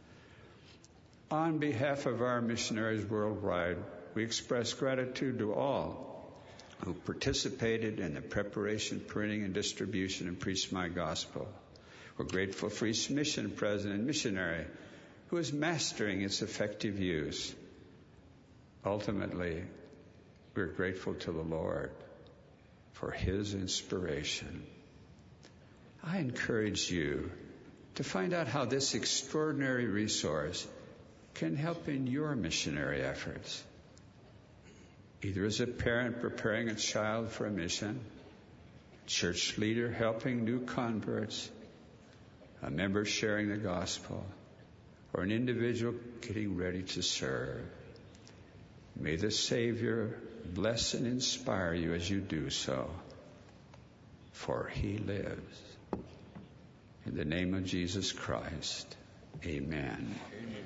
On behalf of our missionaries worldwide, we express gratitude to all who participated in the preparation, printing, and distribution and preached my gospel. We're grateful for each mission president and missionary who is mastering its effective use. Ultimately, we're grateful to the Lord for His inspiration. I encourage you to find out how this extraordinary resource can help in your missionary efforts, either as a parent preparing a child for a mission, church leader helping new converts, a member sharing the gospel, or an individual getting ready to serve. May the Savior bless and inspire you as you do so, for He lives. In the name of Jesus Christ, amen. Amen.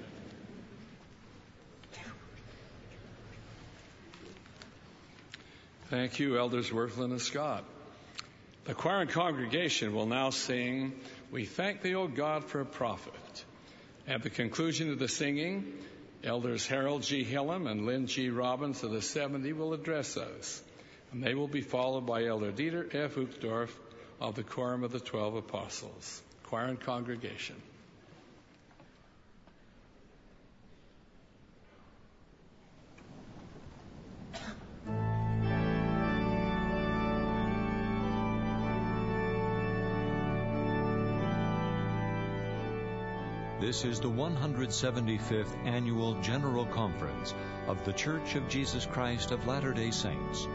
Thank you, Elders Worthland and Scott. The choir and congregation will now sing, "We Thank Thee, O God, for a Prophet." At the conclusion of the singing, Elders Harold G. Hillam and Lynn G. Robbins of the seventy will address us, and they will be followed by Elder Dieter F. Uchtdorf of the Quorum of the Twelve Apostles. Choir and congregation. This is the one hundred seventy-fifth Annual General Conference of The Church of Jesus Christ of Latter-day Saints.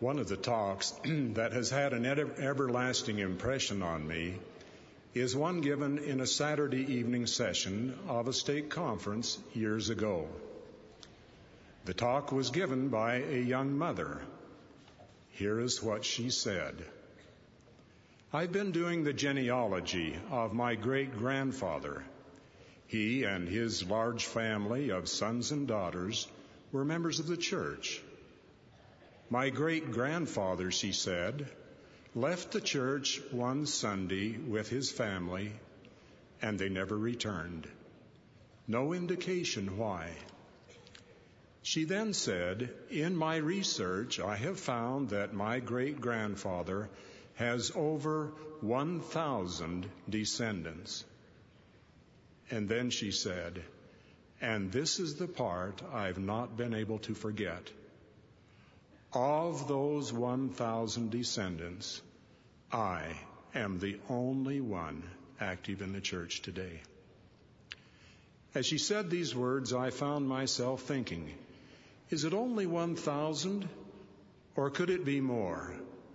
One of the talks that has had an everlasting impression on me is one given in a Saturday evening session of a stake conference years ago. The talk was given by a young mother. Here is what she said. I've been doing the genealogy of my great-grandfather. He and his large family of sons and daughters were members of the church. My great-grandfather, she said, left the church one Sunday with his family, and they never returned. No indication why. She then said, in my research, I have found that my great-grandfather has over one thousand descendants. And then she said, and this is the part I've not been able to forget. Of those one thousand descendants, I am the only one active in the church today. As she said these words, I found myself thinking, is it only one thousand, or could it be more?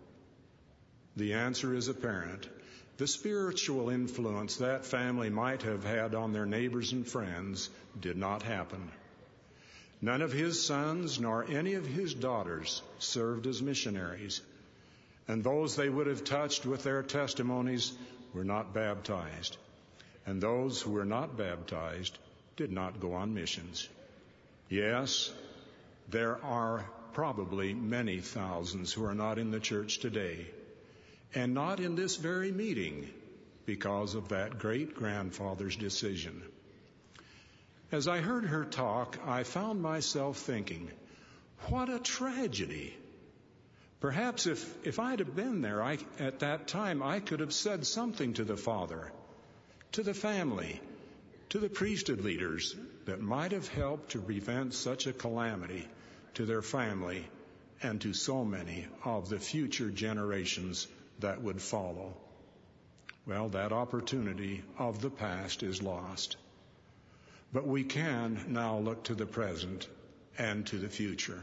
The answer is apparent. The spiritual influence that family might have had on their neighbors and friends did not happen. None of his sons nor any of his daughters served as missionaries, and those they would have touched with their testimonies were not baptized, and those who were not baptized did not go on missions. Yes, there are probably many thousands who are not in the church today, and not in this very meeting because of that great-grandfather's decision. As I heard her talk, I found myself thinking, what a tragedy. Perhaps if, if I'd have been there I, at that time, I could have said something to the father, to the family, to the priesthood leaders that might have helped to prevent such a calamity to their family and to so many of the future generations that would follow. Well, that opportunity of the past is lost. But we can now look to the present and to the future.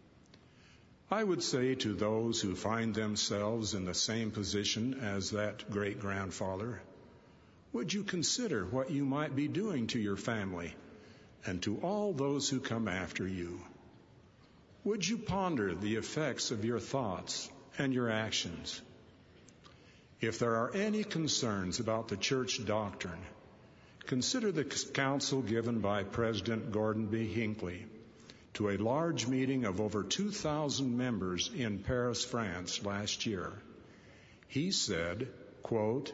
I would say to those who find themselves in the same position as that great-grandfather, would you consider what you might be doing to your family and to all those who come after you? Would you ponder the effects of your thoughts and your actions? If there are any concerns about the church doctrine, consider the counsel given by President Gordon B. Hinckley to a large meeting of over two thousand members in Paris, France last year. He said, quote,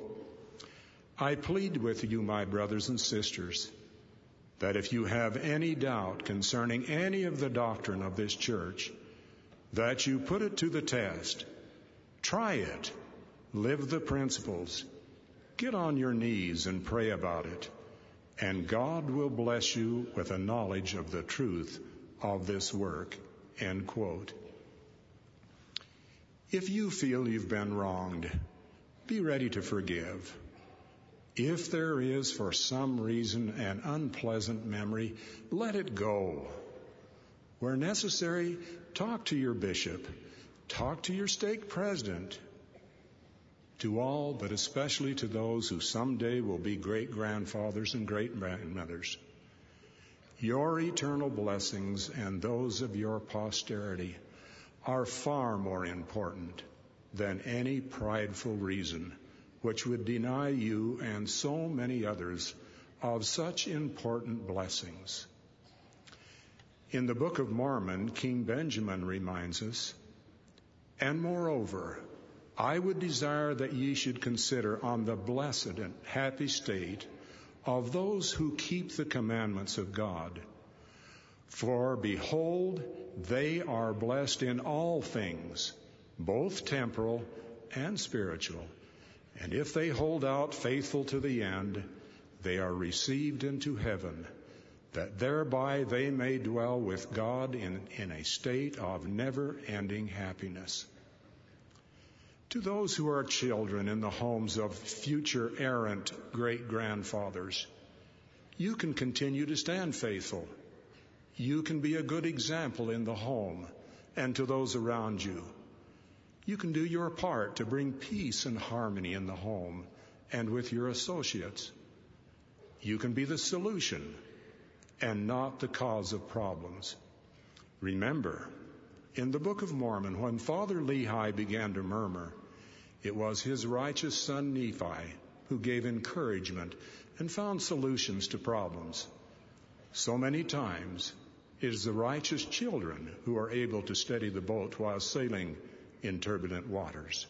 I plead with you, my brothers and sisters, that if you have any doubt concerning any of the doctrine of this church, that you put it to the test. Try it. Live the principles. Get on your knees and pray about it. And God will bless you with a knowledge of the truth of this work. End quote. If you feel you've been wronged, be ready to forgive. If there is, for some reason, an unpleasant memory, let it go. Where necessary, talk to your bishop. Talk to your stake president. To all, but especially to those who someday will be great-grandfathers and great-grandmothers. Your eternal blessings and those of your posterity are far more important than any prideful reason which would deny you and so many others of such important blessings. In the Book of Mormon, King Benjamin reminds us, and moreover, I would desire that ye should consider on the blessed and happy state of those who keep the commandments of God. For behold, they are blessed in all things, both temporal and spiritual. And if they hold out faithful to the end, they are received into heaven, that thereby they may dwell with God in, in a state of never-ending happiness. To those who are children in the homes of future errant great-grandfathers, you can continue to stand faithful. You can be a good example in the home and to those around you. You can do your part to bring peace and harmony in the home and with your associates. You can be the solution and not the cause of problems. Remember, in the Book of Mormon, when Father Lehi began to murmur, it was his righteous son Nephi who gave encouragement and found solutions to problems. So many times, it is the righteous children who are able to steady the boat while sailing in turbulent waters.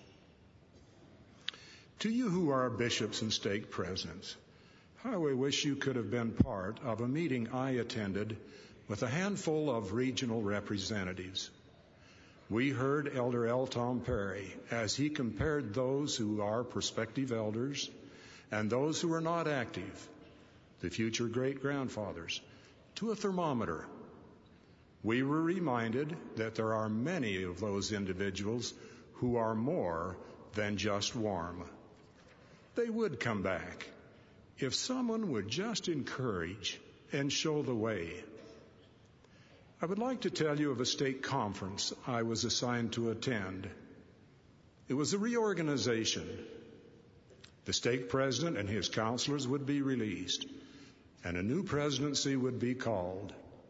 To you who are bishops and stake presidents, how I wish you could have been part of a meeting I attended with a handful of regional representatives. We heard Elder L. Tom Perry as he compared those who are prospective elders and those who are not active, the future great-grandfathers, to a thermometer. We were reminded that there are many of those individuals who are more than just warm. They would come back if someone would just encourage and show the way. I would like to tell you of a stake conference I was assigned to attend. It was a reorganization. The stake president and his counselors would be released, and a new presidency would be called.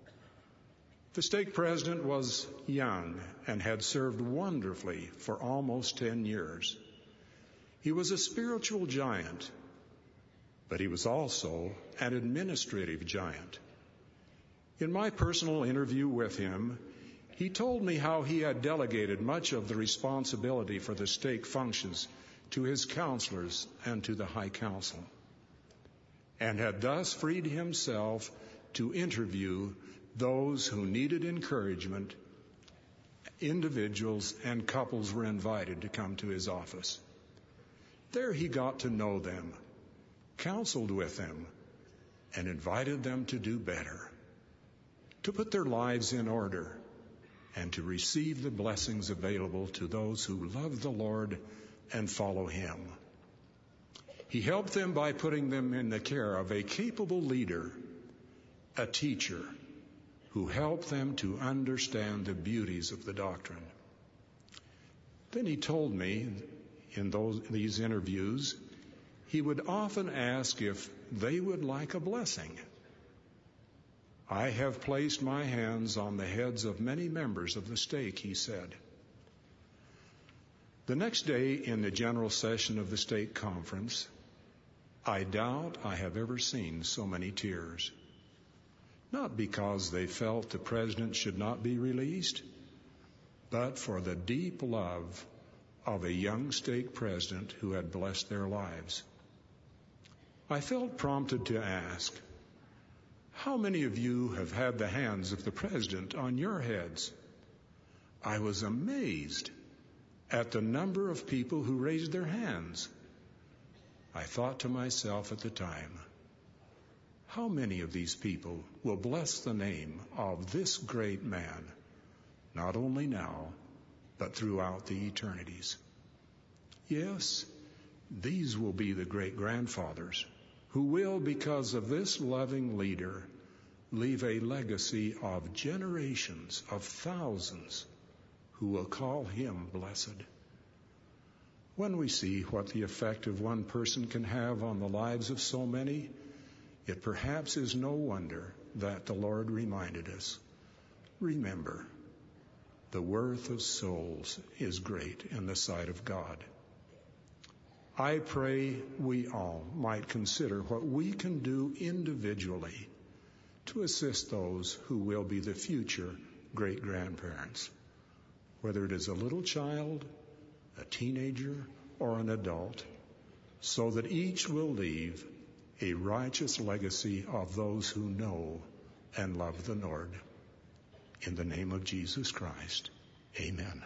The stake president was young and had served wonderfully for almost ten years. He was a spiritual giant, but he was also an administrative giant. In my personal interview with him, he told me how he had delegated much of the responsibility for the stake functions to his counselors and to the High Council, and had thus freed himself to interview those who needed encouragement. Individuals and couples were invited to come to his office. There he got to know them, counseled with them, and invited them to do better, to put their lives in order, and to receive the blessings available to those who love the Lord and follow Him. He helped them by putting them in the care of a capable leader, a teacher, who helped them to understand the beauties of the doctrine. Then he told me in those, these interviews, he would often ask if they would like a blessing. I have placed my hands on the heads of many members of the stake, he said. The next day in the general session of the stake conference, I doubt I have ever seen so many tears. Not because they felt the president should not be released, but for the deep love of a young stake president who had blessed their lives. I felt prompted to ask, how many of you have had the hands of the president on your heads? I was amazed at the number of people who raised their hands. I thought to myself at the time, how many of these people will bless the name of this great man, not only now, but throughout the eternities? Yes, these will be the great-grandfathers who will, because of this loving leader, leave a legacy of generations, of thousands, who will call him blessed. When we see what the effect of one person can have on the lives of so many, it perhaps is no wonder that the Lord reminded us, remember, the worth of souls is great in the sight of God. I pray we all might consider what we can do individually to assist those who will be the future great-grandparents, whether it is a little child, a teenager, or an adult, so that each will leave a righteous legacy of those who know and love the Lord. In the name of Jesus Christ, amen.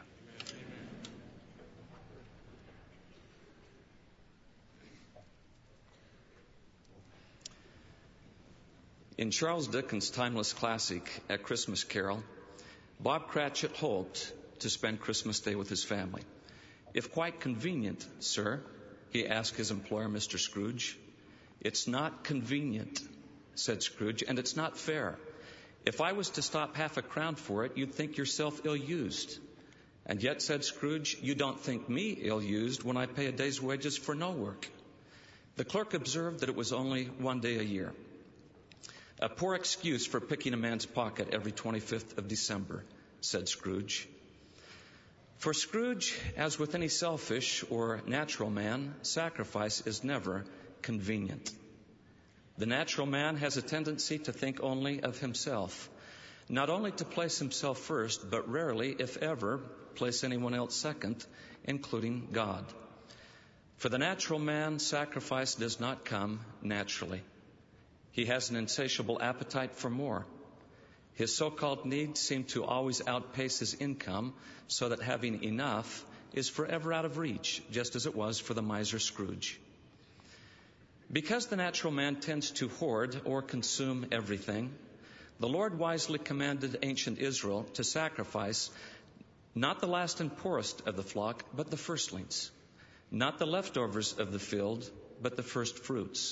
In Charles Dickens' timeless classic, A Christmas Carol, Bob Cratchit hoped to spend Christmas Day with his family. If quite convenient, sir, he asked his employer, Mister Scrooge. It's not convenient, said Scrooge, and it's not fair. If I was to stop half a crown for it, you'd think yourself ill-used. And yet, said Scrooge, you don't think me ill-used when I pay a day's wages for no work. The clerk observed that it was only one day a year. A poor excuse for picking a man's pocket every twenty-fifth of December, said Scrooge. For Scrooge, as with any selfish or natural man, sacrifice is never convenient. The natural man has a tendency to think only of himself, not only to place himself first, but rarely, if ever, place anyone else second, including God. For the natural man, sacrifice does not come naturally. He has an insatiable appetite for more. His so-called needs seem to always outpace his income, so that having enough is forever out of reach, just as it was for the miser Scrooge. Because the natural man tends to hoard or consume everything, the Lord wisely commanded ancient Israel to sacrifice not the last and poorest of the flock, but the firstlings, not the leftovers of the field, but the first fruits.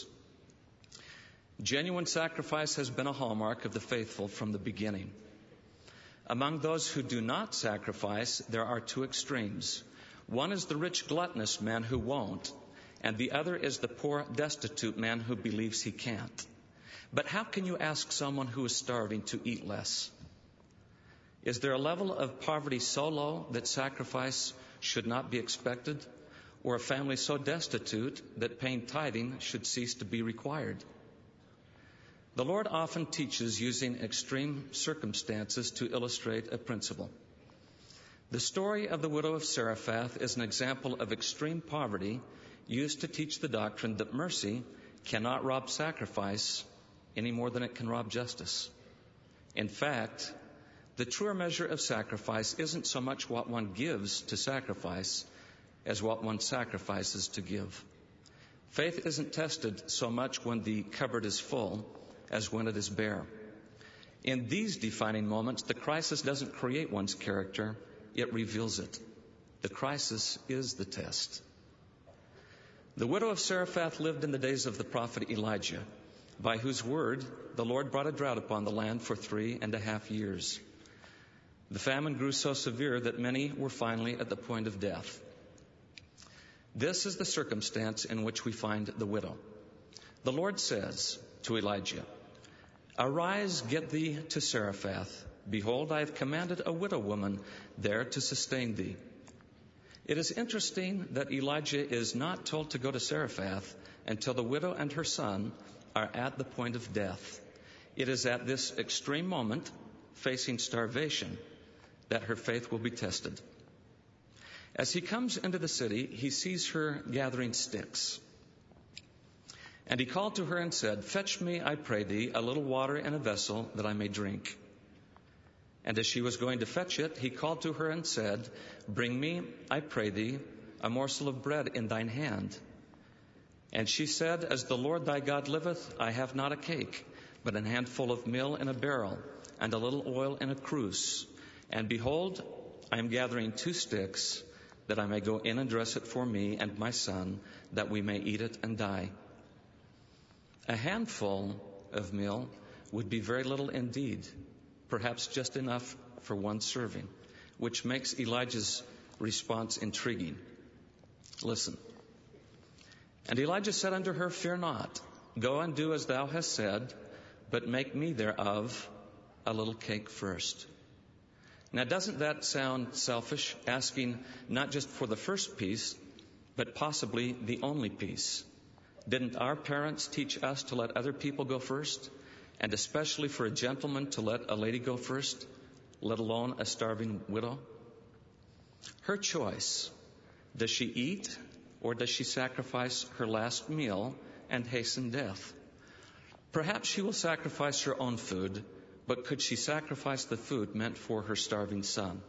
Genuine sacrifice has been a hallmark of the faithful from the beginning. Among those who do not sacrifice, there are two extremes. One is the rich, gluttonous man who won't, and the other is the poor, destitute man who believes he can't. But how can you ask someone who is starving to eat less? Is there a level of poverty so low that sacrifice should not be expected, or a family so destitute that paying tithing should cease to be required? The Lord often teaches using extreme circumstances to illustrate a principle. The story of the widow of Zarephath is an example of extreme poverty used to teach the doctrine that mercy cannot rob sacrifice any more than it can rob justice. In fact, the truer measure of sacrifice isn't so much what one gives to sacrifice as what one sacrifices to give. Faith isn't tested so much when the cupboard is full as when it is bare. In these defining moments, the crisis doesn't create one's character, it reveals it. The crisis is the test. The widow of Zarephath lived in the days of the prophet Elijah, by whose word the Lord brought a drought upon the land for three and a half years. The famine grew so severe that many were finally at the point of death. This is the circumstance in which we find the widow. The Lord says to Elijah, "Arise, get thee to Zarephath. Behold, I have commanded a widow woman there to sustain thee." It is interesting that Elijah is not told to go to Zarephath until the widow and her son are at the point of death. It is at this extreme moment, facing starvation, that her faith will be tested. As he comes into the city, he sees her gathering sticks. And he called to her and said, "Fetch me, I pray thee, a little water in a vessel that I may drink." And as she was going to fetch it, he called to her and said, "Bring me, I pray thee, a morsel of bread in thine hand." And she said, "As the Lord thy God liveth, I have not a cake, but an handful of meal in a barrel, and a little oil in a cruse. And behold, I am gathering two sticks, that I may go in and dress it for me and my son, that we may eat it and die." A handful of meal would be very little indeed, perhaps just enough for one serving, which makes Elijah's response intriguing. Listen. And Elijah said unto her, "Fear not, go and do as thou hast said, but make me thereof a little cake first." Now, doesn't that sound selfish, asking not just for the first piece, but possibly the only piece? Didn't our parents teach us to let other people go first, and especially for a gentleman to let a lady go first, let alone a starving widow? Her choice. Does she eat, or does she sacrifice her last meal and hasten death? Perhaps she will sacrifice her own food, but could she sacrifice the food meant for her starving son?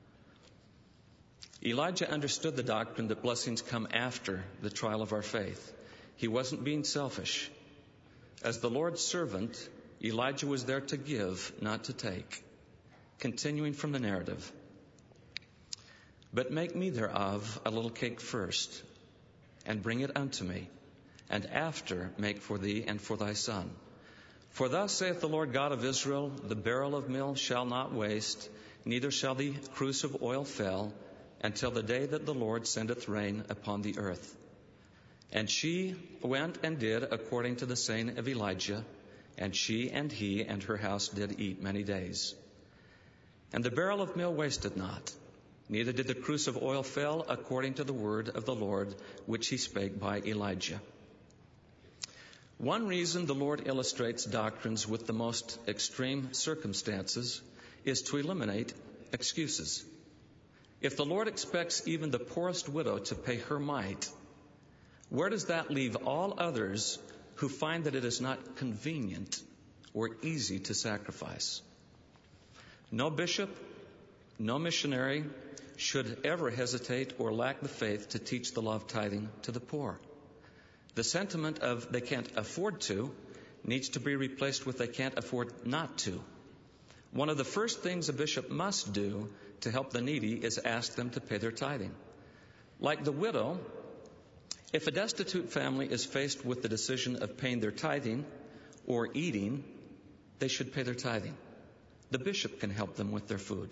Elijah understood the doctrine that blessings come after the trial of our faith. He wasn't being selfish. As the Lord's servant, Elijah was there to give, not to take. Continuing from the narrative. "But make me thereof a little cake first, and bring it unto me, and after make for thee and for thy son. For thus saith the Lord God of Israel, the barrel of meal shall not waste, neither shall the cruse of oil fail, until the day that the Lord sendeth rain upon the earth. And she went and did according to the saying of Elijah, and she and he and her house did eat many days. And the barrel of meal wasted not, neither did the cruse of oil fail, according to the word of the Lord, which he spake by Elijah. One reason the Lord illustrates doctrines with the most extreme circumstances is to eliminate excuses. If the Lord expects even the poorest widow to pay her mite, where does that leave all others who find that it is not convenient or easy to sacrifice? No bishop, no missionary should ever hesitate or lack the faith to teach the law of tithing to the poor. The sentiment of they can't afford to needs to be replaced with they can't afford not to. One of the first things a bishop must do to help the needy is ask them to pay their tithing. Like the widow, if a destitute family is faced with the decision of paying their tithing or eating, they should pay their tithing. The bishop can help them with their food.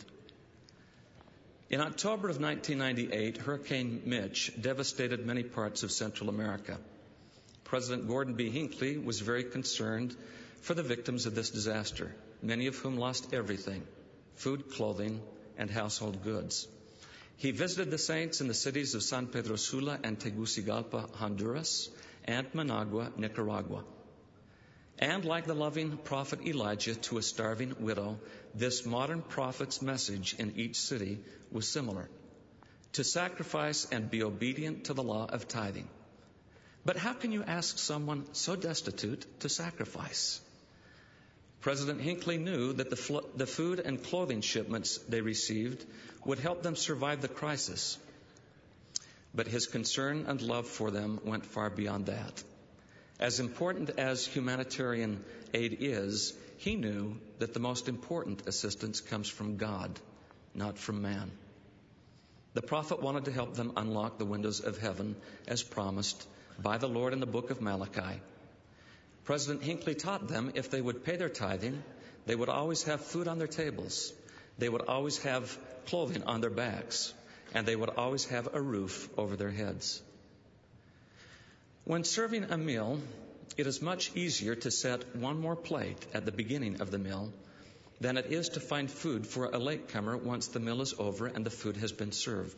In October of nineteen ninety-eight, Hurricane Mitch devastated many parts of Central America. President Gordon B. Hinckley was very concerned for the victims of this disaster, many of whom lost everything: food, clothing, and household goods. He visited the saints in the cities of San Pedro Sula and Tegucigalpa, Honduras, and Managua, Nicaragua. And like the loving prophet Elijah to a starving widow, this modern prophet's message in each city was similar: to sacrifice and be obedient to the law of tithing. But how can you ask someone so destitute to sacrifice? President Hinckley knew that the, fl- the food and clothing shipments they received would help them survive the crisis. But his concern and love for them went far beyond that. As important as humanitarian aid is, he knew that the most important assistance comes from God, not from man. The prophet wanted to help them unlock the windows of heaven as promised by the Lord in the book of Malachi. President Hinckley taught them if they would pay their tithing, they would always have food on their tables, they would always have clothing on their backs, and they would always have a roof over their heads. When serving a meal, it is much easier to set one more plate at the beginning of the meal than it is to find food for a latecomer once the meal is over and the food has been served.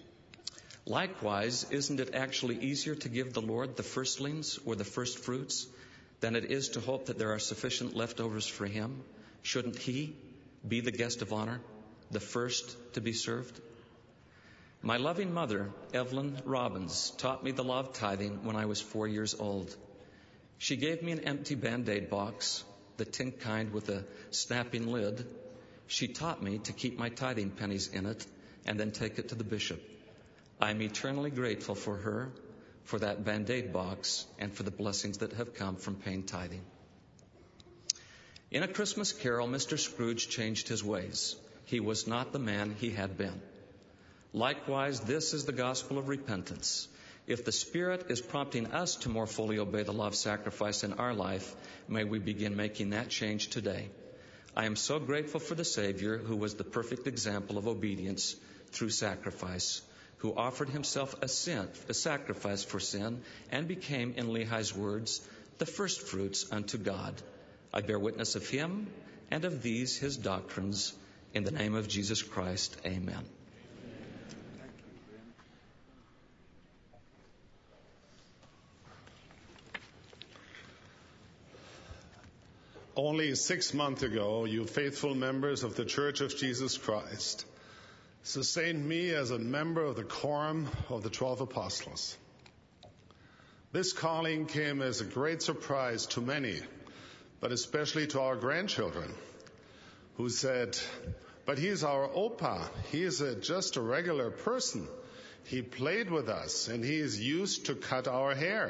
Likewise, isn't it actually easier to give the Lord the firstlings or the first fruits than it is to hope that there are sufficient leftovers for Him? Shouldn't He be the guest of honor, the first to be served? My loving mother, Evelyn Robbins, taught me the law of tithing when I was four years old. She gave me an empty Band-Aid box, the tin kind with a snapping lid. She taught me to keep my tithing pennies in it and then take it to the bishop. I'm eternally grateful for her, for that Band-Aid box, and for the blessings that have come from paying tithing. In A Christmas Carol, Mister Scrooge changed his ways. He was not the man he had been. Likewise, this is the gospel of repentance. If the Spirit is prompting us to more fully obey the law of sacrifice in our life, may we begin making that change today. I am so grateful for the Savior, who was the perfect example of obedience through sacrifice, who offered himself a sin, a sacrifice for sin, and became, in Lehi's words, the first fruits unto God. I bear witness of him and of these his doctrines. In the name of Jesus Christ, amen. Only six months ago, you faithful members of the Church of Jesus Christ sustained me as a member of the quorum of the twelve apostles. This calling came as a great surprise to many, but especially to our grandchildren, who said, "But he's our Opa. He is a, just a regular person. He played with us, and he is used to cut our hair."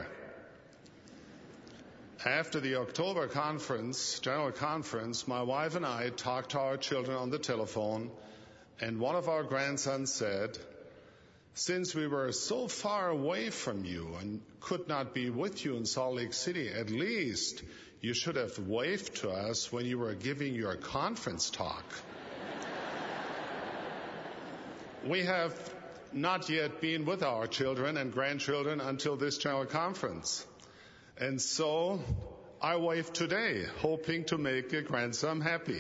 After the October conference, General Conference, my wife and I talked to our children on the telephone, and one of our grandsons said, "Since we were so far away from you and could not be with you in Salt Lake City, at least you should have waved to us when you were giving your conference talk." we have not yet been with our children and grandchildren until this general conference. And so I wave today, hoping to make a grandson happy.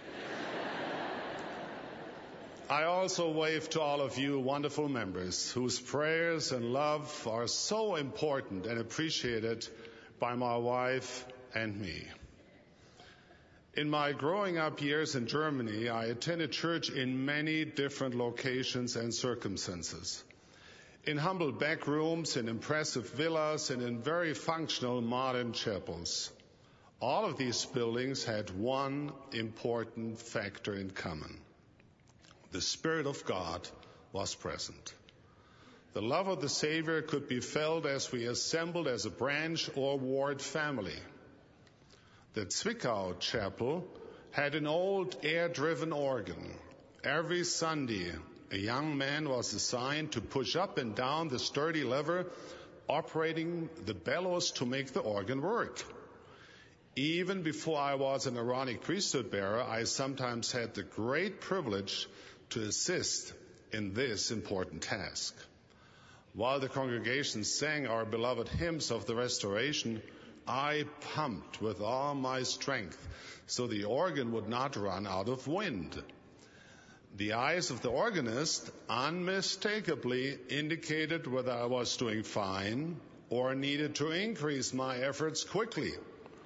I also wave to all of you wonderful members whose prayers and love are so important and appreciated by my wife and me. In my growing up years in Germany, I attended church in many different locations and circumstances. In humble back rooms, in impressive villas, and in very functional modern chapels. All of these buildings had one important factor in common. The Spirit of God was present. The love of the Savior could be felt as we assembled as a branch or ward family. The Zwickau Chapel had an old air-driven organ. Every Sunday, a young man was assigned to push up and down the sturdy lever, operating the bellows to make the organ work. Even before I was an Aaronic priesthood bearer, I sometimes had the great privilege to assist in this important task. While the congregation sang our beloved hymns of the Restoration, I pumped with all my strength so the organ would not run out of wind. The eyes of the organist unmistakably indicated whether I was doing fine or needed to increase my efforts quickly.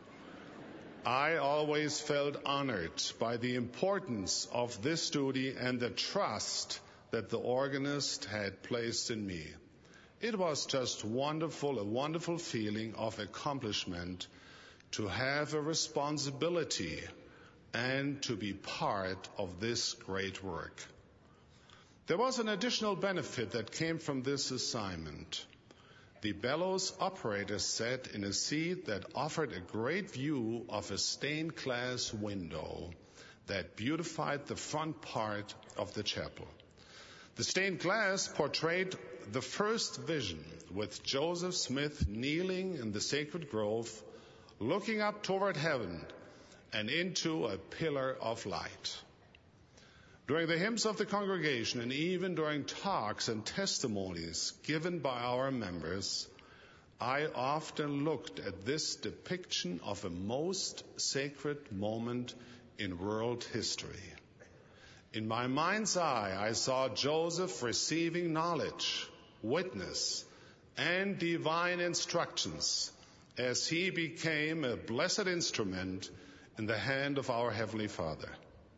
I always felt honored by the importance of this duty and the trust that the organist had placed in me. It was just wonderful, a wonderful feeling of accomplishment to have a responsibility and to be part of this great work. There was an additional benefit that came from this assignment. The bellows operator sat in a seat that offered a great view of a stained glass window that beautified the front part of the chapel. The stained glass portrayed the first vision with Joseph Smith kneeling in the sacred grove, looking up toward heaven and into a pillar of light. During the hymns of the congregation and even during talks and testimonies given by our members, I often looked at this depiction of a most sacred moment in world history. In my mind's eye, I saw Joseph receiving knowledge, witness, and divine instructions as he became a blessed instrument in the hand of our Heavenly Father.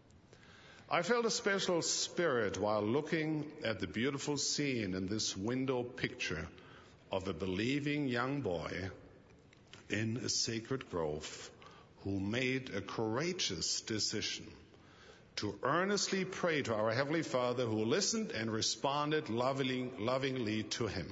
I felt a special spirit while looking at the beautiful scene in this window picture of a believing young boy in a sacred grove who made a courageous decision to earnestly pray to our Heavenly Father, who listened and responded lovingly, lovingly to him.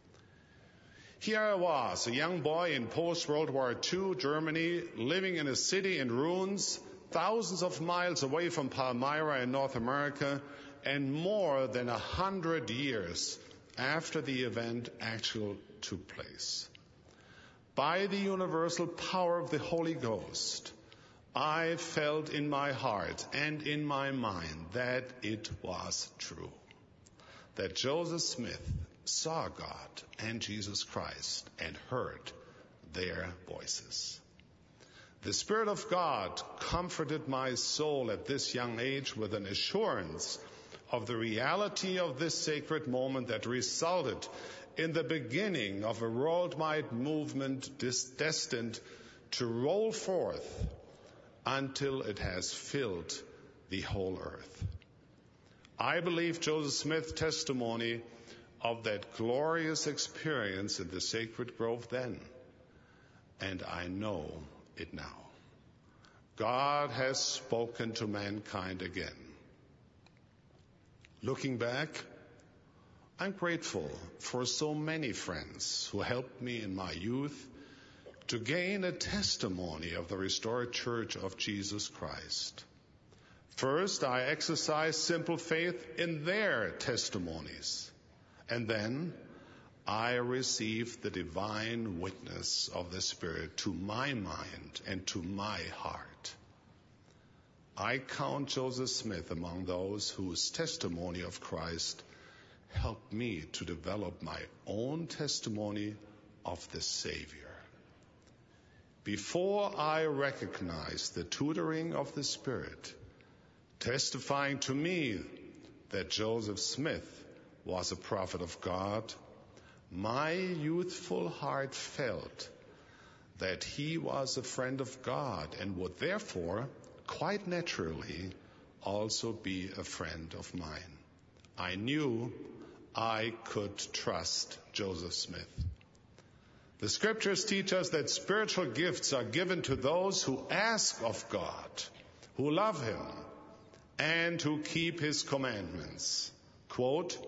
Here I was, a young boy in post-World War Two Germany, living in a city in ruins, thousands of miles away from Palmyra in North America, and more than a hundred years after the event actually took place. By the universal power of the Holy Ghost, I felt in my heart and in my mind that it was true, that Joseph Smith saw God and Jesus Christ and heard their voices. The Spirit of God comforted my soul at this young age with an assurance of the reality of this sacred moment that resulted in the beginning of a worldwide movement destined to roll forth until it has filled the whole earth. I believe Joseph Smith's testimony of that glorious experience in the sacred grove then, and I know it now. God has spoken to mankind again. Looking back, I'm grateful for so many friends who helped me in my youth to gain a testimony of the restored Church of Jesus Christ. First, I exercised simple faith in their testimonies, and then I received the divine witness of the Spirit to my mind and to my heart. I count Joseph Smith among those whose testimony of Christ helped me to develop my own testimony of the Savior. Before I recognized the tutoring of the Spirit, testifying to me that Joseph Smith was a prophet of God, my youthful heart felt that he was a friend of God and would therefore, quite naturally, also be a friend of mine. I knew I could trust Joseph Smith. The scriptures teach us that spiritual gifts are given to those who ask of God, who love Him, and who keep His commandments. Quote,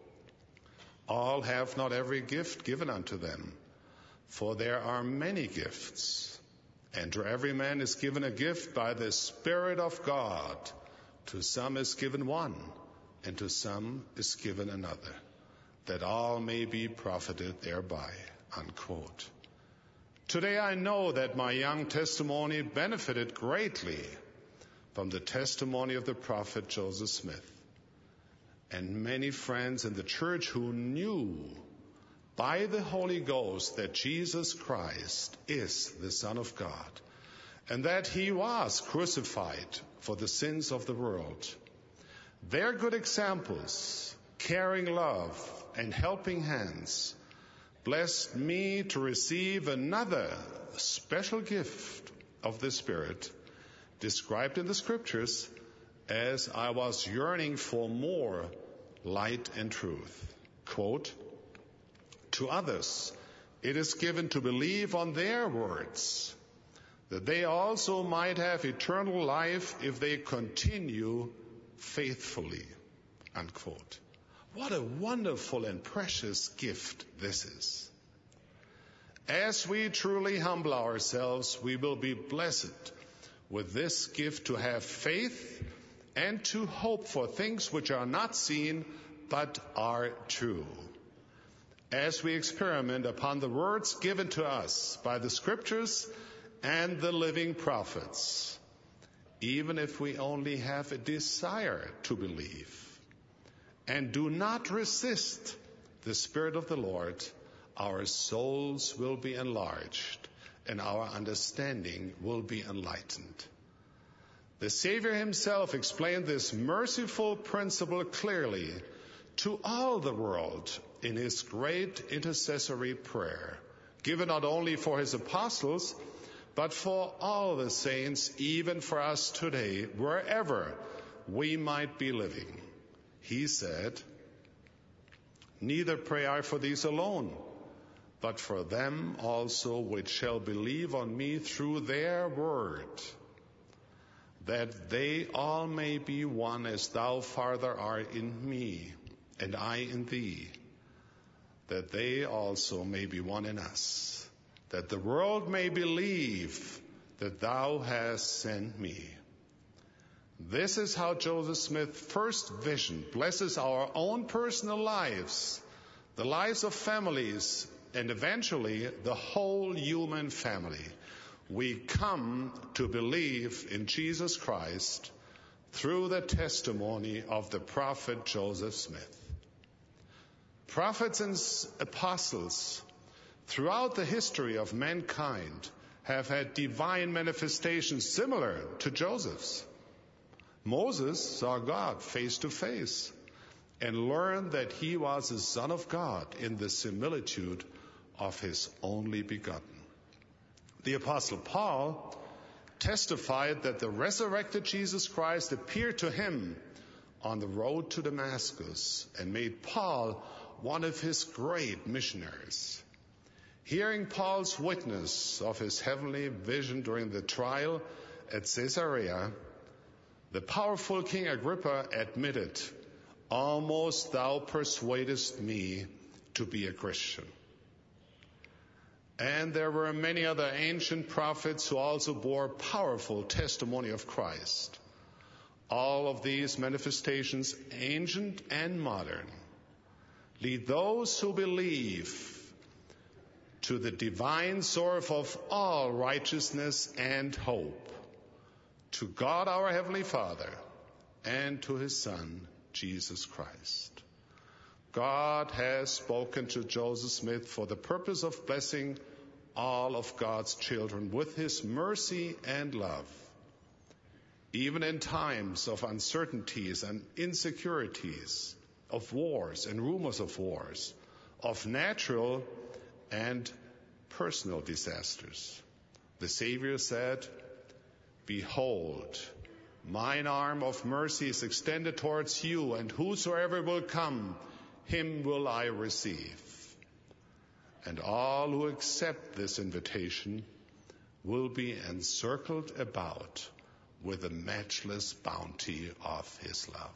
all have not every gift given unto them, for there are many gifts, and to every man is given a gift by the Spirit of God. To some is given one, and to some is given another, that all may be profited thereby. Unquote. Today I know that my young testimony benefited greatly from the testimony of the prophet Joseph Smith, and many friends in the church who knew by the Holy Ghost that Jesus Christ is the Son of God, and that He was crucified for the sins of the world. Their good examples, caring love, and helping hands blessed me to receive another special gift of the Spirit described in the Scriptures as I was yearning for more light and truth. Quote, to others it is given to believe on their words, that they also might have eternal life if they continue faithfully. Unquote. What a wonderful and precious gift this is. As we truly humble ourselves, we will be blessed with this gift to have faith and to hope for things which are not seen but are true. As we experiment upon the words given to us by the Scriptures and the living prophets, even if we only have a desire to believe, and do not resist the Spirit of the Lord, our souls will be enlarged and our understanding will be enlightened. The Savior Himself explained this merciful principle clearly to all the world in His great intercessory prayer, given not only for His apostles, but for all the saints, even for us today, wherever we might be living. He said, neither pray I for these alone, but for them also which shall believe on me through their word, that they all may be one as thou, Father, art in me, and I in thee, that they also may be one in us, that the world may believe that thou hast sent me. This is how Joseph Smith's first vision blesses our own personal lives, the lives of families, and eventually the whole human family. We come to believe in Jesus Christ through the testimony of the prophet Joseph Smith. Prophets and apostles throughout the history of mankind have had divine manifestations similar to Joseph's. Moses saw God face to face and learned that he was the Son of God in the similitude of his only begotten. The Apostle Paul testified that the resurrected Jesus Christ appeared to him on the road to Damascus and made Paul one of his great missionaries. Hearing Paul's witness of his heavenly vision during the trial at Caesarea, the powerful King Agrippa admitted, almost thou persuadest me to be a Christian. And there were many other ancient prophets who also bore powerful testimony of Christ. All of these manifestations, ancient and modern, lead those who believe to the divine source of all righteousness and hope, to God our Heavenly Father, and to his Son, Jesus Christ. God has spoken to Joseph Smith for the purpose of blessing all of God's children with his mercy and love. Even in times of uncertainties and insecurities, of wars and rumors of wars, of natural and personal disasters, the Savior said, "Behold, mine arm of mercy is extended towards you, and whosoever will come, him will I receive." And all who accept this invitation will be encircled about with the matchless bounty of his love.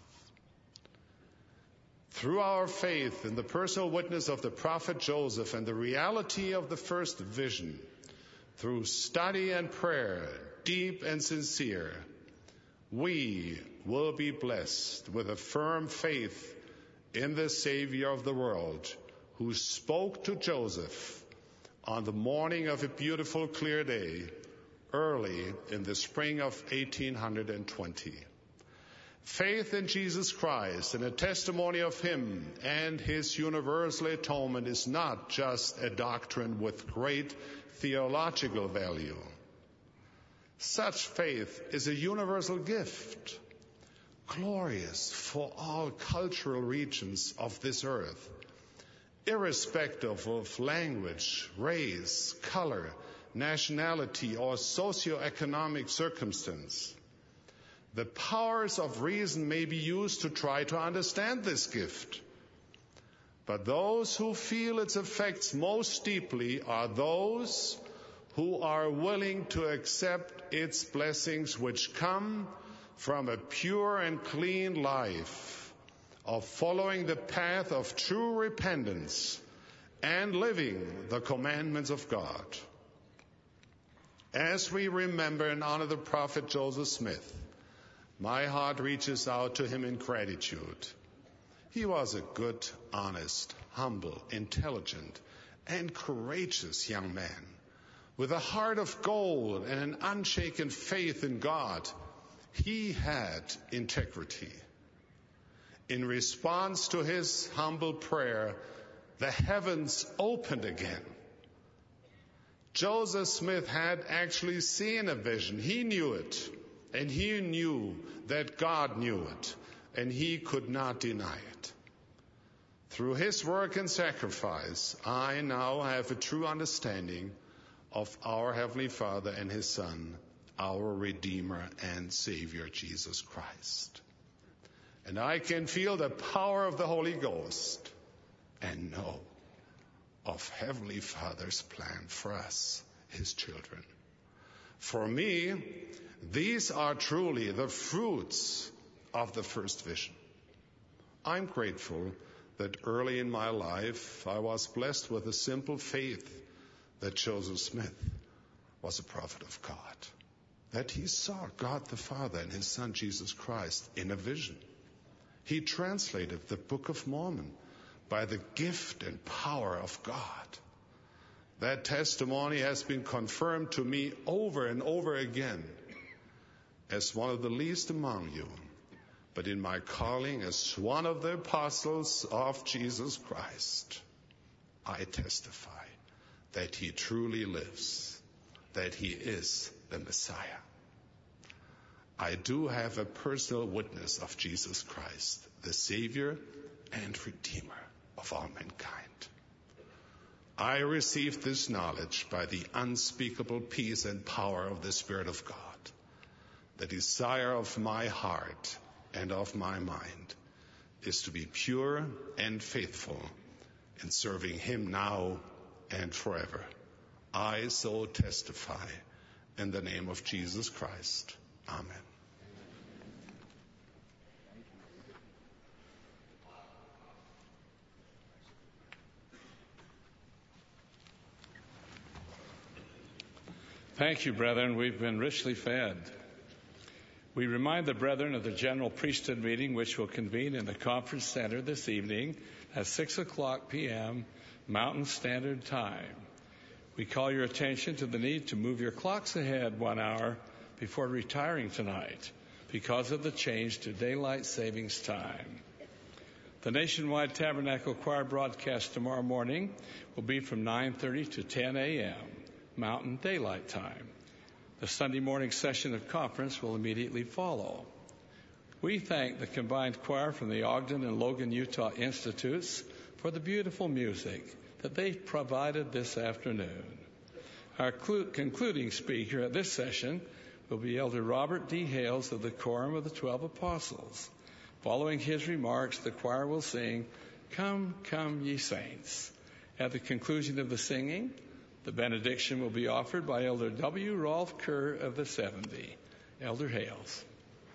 Through our faith in the personal witness of the prophet Joseph and the reality of the first vision, through study and prayer, deep and sincere, we will be blessed with a firm faith in the Savior of the world, who spoke to Joseph on the morning of a beautiful, clear day, early in the spring of eighteen twenty. Faith in Jesus Christ and a testimony of him and his universal atonement is not just a doctrine with great theological value. Such faith is a universal gift, glorious for all cultural regions of this earth, irrespective of language, race, color, nationality, or socioeconomic circumstance. The powers of reason may be used to try to understand this gift, but those who feel its effects most deeply are those who are willing to accept its blessings, which come from a pure and clean life of following the path of true repentance and living the commandments of God. As we remember and honor the prophet Joseph Smith, my heart reaches out to him in gratitude. He was a good, honest, humble, intelligent, and courageous young man with a heart of gold and an unshaken faith in God. He had integrity. In response to his humble prayer, the heavens opened again. Joseph Smith had actually seen a vision. He knew it, and he knew that God knew it, and he could not deny it. Through his work and sacrifice, I now have a true understanding of our Heavenly Father and his Son, our Redeemer and Savior, Jesus Christ. And I can feel the power of the Holy Ghost and know of Heavenly Father's plan for us, his children. For me, these are truly the fruits of the first vision. I'm grateful that early in my life I was blessed with a simple faith that Joseph Smith was a prophet of God, that he saw God the Father and his Son Jesus Christ in a vision. He translated the Book of Mormon by the gift and power of God. That testimony has been confirmed to me over and over again as one of the least among you, but in my calling as one of the apostles of Jesus Christ, I testify that he truly lives, that he is the Messiah. I do have a personal witness of Jesus Christ, the Savior and Redeemer of all mankind. I received this knowledge by the unspeakable peace and power of the Spirit of God. The desire of my heart and of my mind is to be pure and faithful in serving him now and forever. I so testify in the name of Jesus Christ. Amen. Thank you, brethren. We've been richly fed. We remind the brethren of the general priesthood meeting, which will convene in the conference center this evening at six o'clock p.m. Mountain Standard Time. We call your attention to the need to move your clocks ahead one hour before retiring tonight because of the change to daylight savings time. The Nationwide Tabernacle Choir broadcast tomorrow morning will be from nine thirty to ten a.m. Mountain Daylight Time. The Sunday morning session of conference will immediately follow. We thank the combined choir from the Ogden and Logan, Utah Institutes for the beautiful music that they provided this afternoon. Our concluding speaker at this session will be Elder Robert D. Hales of the Quorum of the Twelve Apostles. Following his remarks, the choir will sing, "Come, Come, Ye Saints." At the conclusion of the singing, the benediction will be offered by Elder W. Rolf Kerr of the seventy. Elder Hales.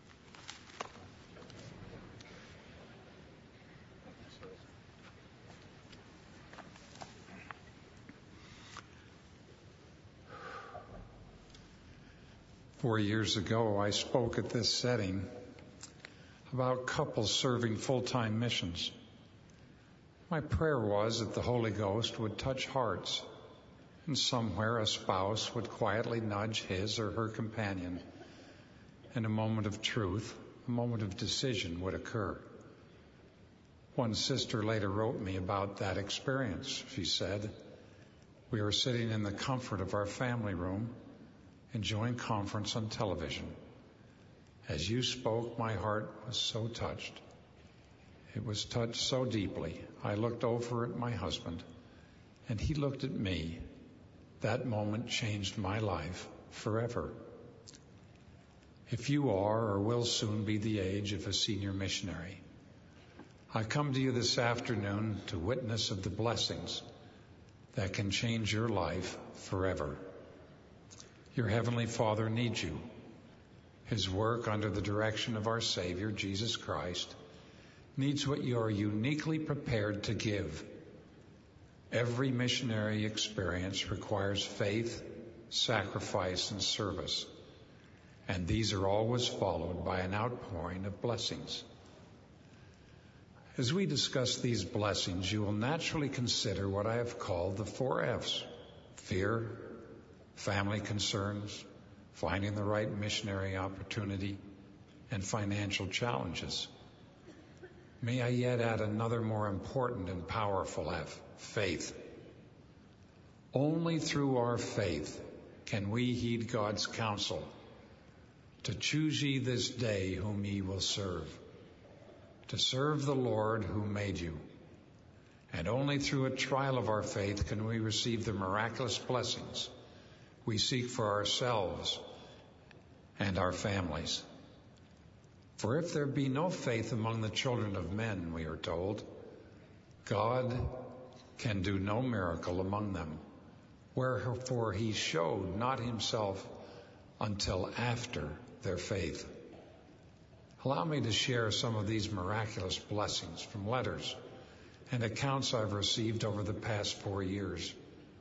Four years ago, I spoke at this setting about couples serving full-time missions. My prayer was that the Holy Ghost would touch hearts, and somewhere a spouse would quietly nudge his or her companion, and a moment of truth, a moment of decision would occur. One sister later wrote me about that experience. She said, "We were sitting in the comfort of our family room, enjoying conference on television. As you spoke, my heart was so touched. It was touched so deeply. I looked over at my husband, and he looked at me. That moment changed my life forever." If you are or will soon be the age of a senior missionary, I come to you this afternoon to witness of the blessings that can change your life forever. Your Heavenly Father needs you. His work under the direction of our Savior, Jesus Christ, needs what you are uniquely prepared to give. Every missionary experience requires faith, sacrifice, and service, and these are always followed by an outpouring of blessings. As we discuss these blessings, you will naturally consider what I have called the four F's: fear, family concerns, finding the right missionary opportunity, and financial challenges. May I yet add another more important and powerful F, faith. Only through our faith can we heed God's counsel to choose ye this day whom ye will serve, to serve the Lord who made you. And only through a trial of our faith can we receive the miraculous blessings we seek for ourselves and our families. For if there be no faith among the children of men, we are told, God can do no miracle among them. Wherefore he showed not himself until after their faith. Allow me to share some of these miraculous blessings from letters and accounts I've received over the past four years.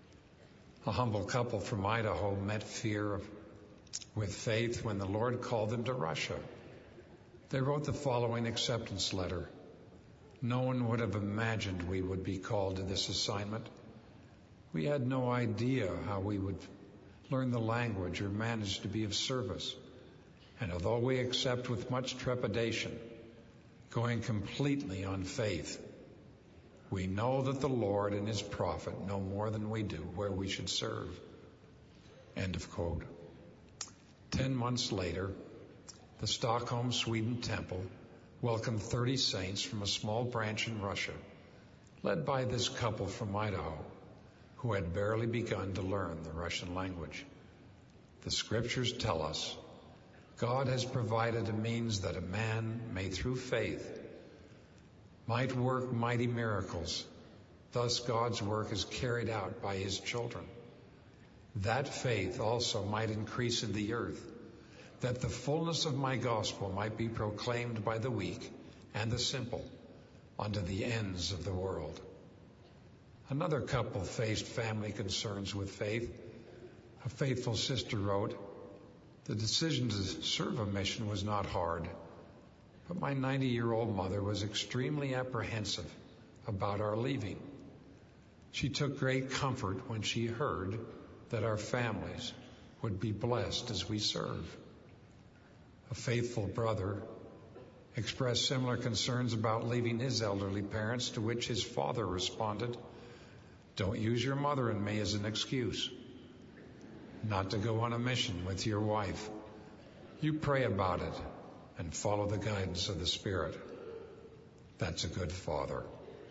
A humble couple from Idaho met fear with faith when the Lord called them to Russia. They wrote the following acceptance letter. No one would have imagined we would be called to this assignment. We had no idea how we would learn the language or manage to be of service. And although we accept with much trepidation, going completely on faith, we know that the Lord and his prophet know more than we do where we should serve. End of quote. Ten months later, the Stockholm, Sweden temple welcomed thirty saints from a small branch in Russia, led by this couple from Idaho, who had barely begun to learn the Russian language. The scriptures tell us God has provided a means that a man may, through faith, might work mighty miracles. Thus God's work is carried out by his children. That faith also might increase in the earth, that the fullness of my gospel might be proclaimed by the weak and the simple unto the ends of the world. Another couple faced family concerns with faith. A faithful sister wrote, "The decision to serve a mission was not hard, but my ninety-year-old mother was extremely apprehensive about our leaving. She took great comfort when she heard that our families would be blessed as we serve. a faithful brother, expressed similar concerns about leaving his elderly parents, to which his father responded, "Don't use your mother and me as an excuse not to go on a mission with your wife. You pray about it and follow the guidance of the Spirit." That's a good father.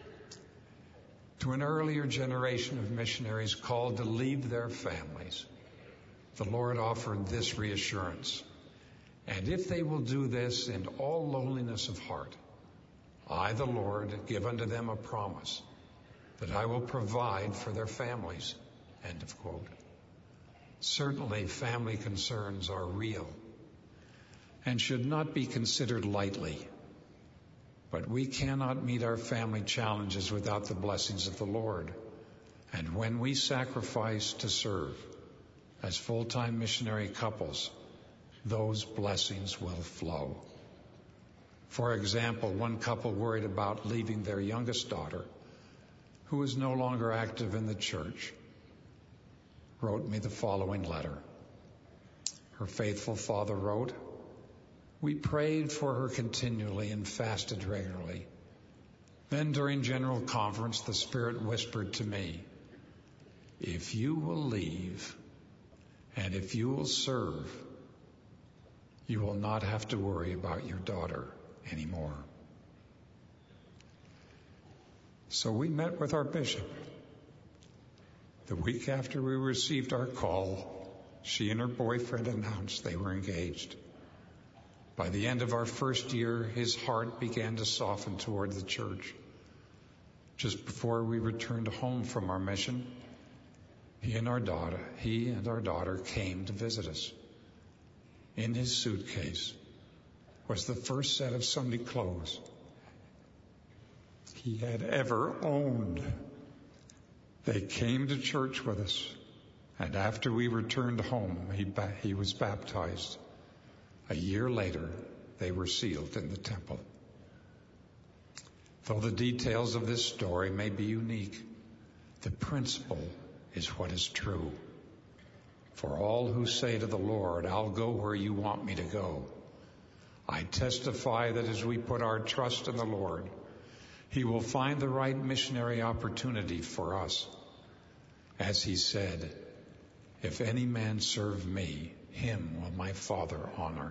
To an earlier generation of missionaries called to leave their families, the Lord offered this reassurance: "And if they will do this in all lowliness of heart, I, the Lord, give unto them a promise that I will provide for their families." End of quote. Certainly, family concerns are real and should not be considered lightly. But we cannot meet our family challenges without the blessings of the Lord. And when we sacrifice to serve as full-time missionary couples, those blessings will flow. For example, one couple worried about leaving their youngest daughter, who is no longer active in the church, wrote me the following letter. Her faithful father wrote, "We prayed for her continually and fasted regularly. Then during General Conference, the Spirit whispered to me, 'If you will leave and if you will serve, you will not have to worry about your daughter anymore.'" So we met with our bishop. The week after we received our call, she and her boyfriend announced they were engaged. By the end of our first year, his heart began to soften toward the church. Just before we returned home from our mission, he and our daughter, he and our daughter came to visit us. In his suitcase was the first set of Sunday clothes he had ever owned. They came to church with us, and after we returned home, he, ba- he was baptized. A year later, they were sealed in the temple. Though the details of this story may be unique, the principle is what is true. For all who say to the Lord, "I'll go where you want me to go," I testify that as we put our trust in the Lord, He will find the right missionary opportunity for us. As He said, "If any man serve me, him will my Father honor."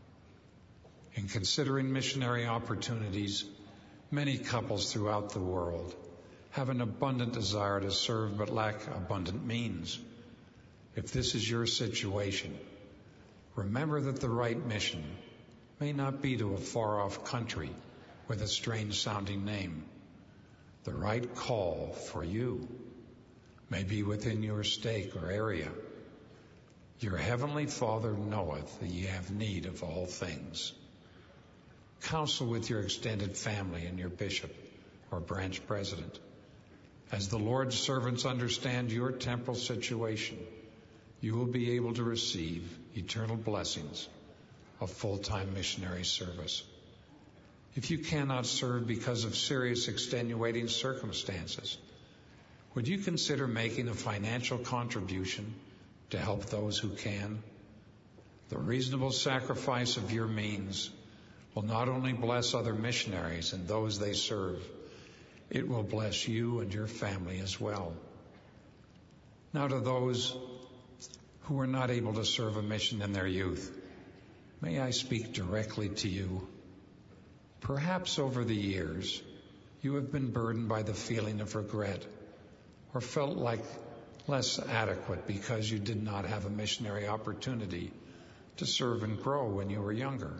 In considering missionary opportunities, many couples throughout the world have an abundant desire to serve but lack abundant means. If this is your situation, remember that the right mission may not be to a far-off country with a strange-sounding name. The right call for you may be within your stake or area. Your heavenly Father knoweth that ye have need of all things. Counsel with your extended family and your bishop or branch president. As the Lord's servants understand your temporal situation, you will be able to receive eternal blessings of full-time missionary service. If you cannot serve because of serious extenuating circumstances, would you consider making a financial contribution to help those who can? The reasonable sacrifice of your means will not only bless other missionaries and those they serve, it will bless you and your family as well. Now to those who were not able to serve a mission in their youth, may I speak directly to you. Perhaps over the years, you have been burdened by the feeling of regret or felt like less adequate because you did not have a missionary opportunity to serve and grow when you were younger.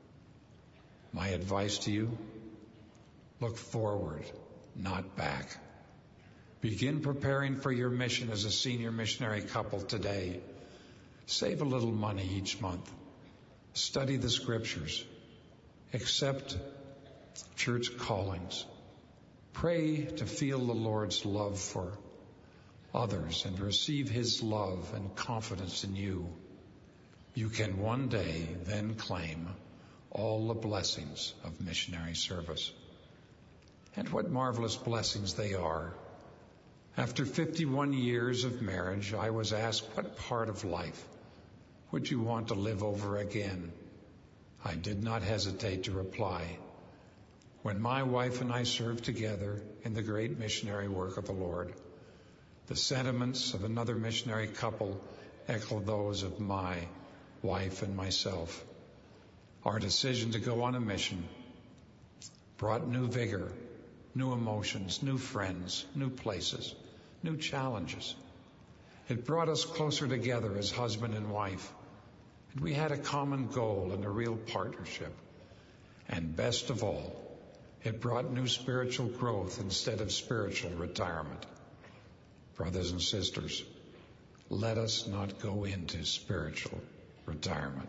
My advice to you, look forward, not back. Begin preparing for your mission as a senior missionary couple today. Save a little money each month. Study the scriptures. Accept church callings. Pray to feel the Lord's love for others and receive His love and confidence in you. You can one day then claim all the blessings of missionary service. And what marvelous blessings they are. After fifty-one years of marriage, I was asked, what part of life would you want to live over again? I did not hesitate to reply. When my wife and I served together in the great missionary work of the Lord, the sentiments of another missionary couple echo those of my wife and myself. Our decision to go on a mission brought new vigor, new emotions, new friends, new places, new challenges. It brought us closer together as husband and wife, and we had a common goal and a real partnership. And best of all, it brought new spiritual growth instead of spiritual retirement. Brothers and sisters, let us not go into spiritual retirement.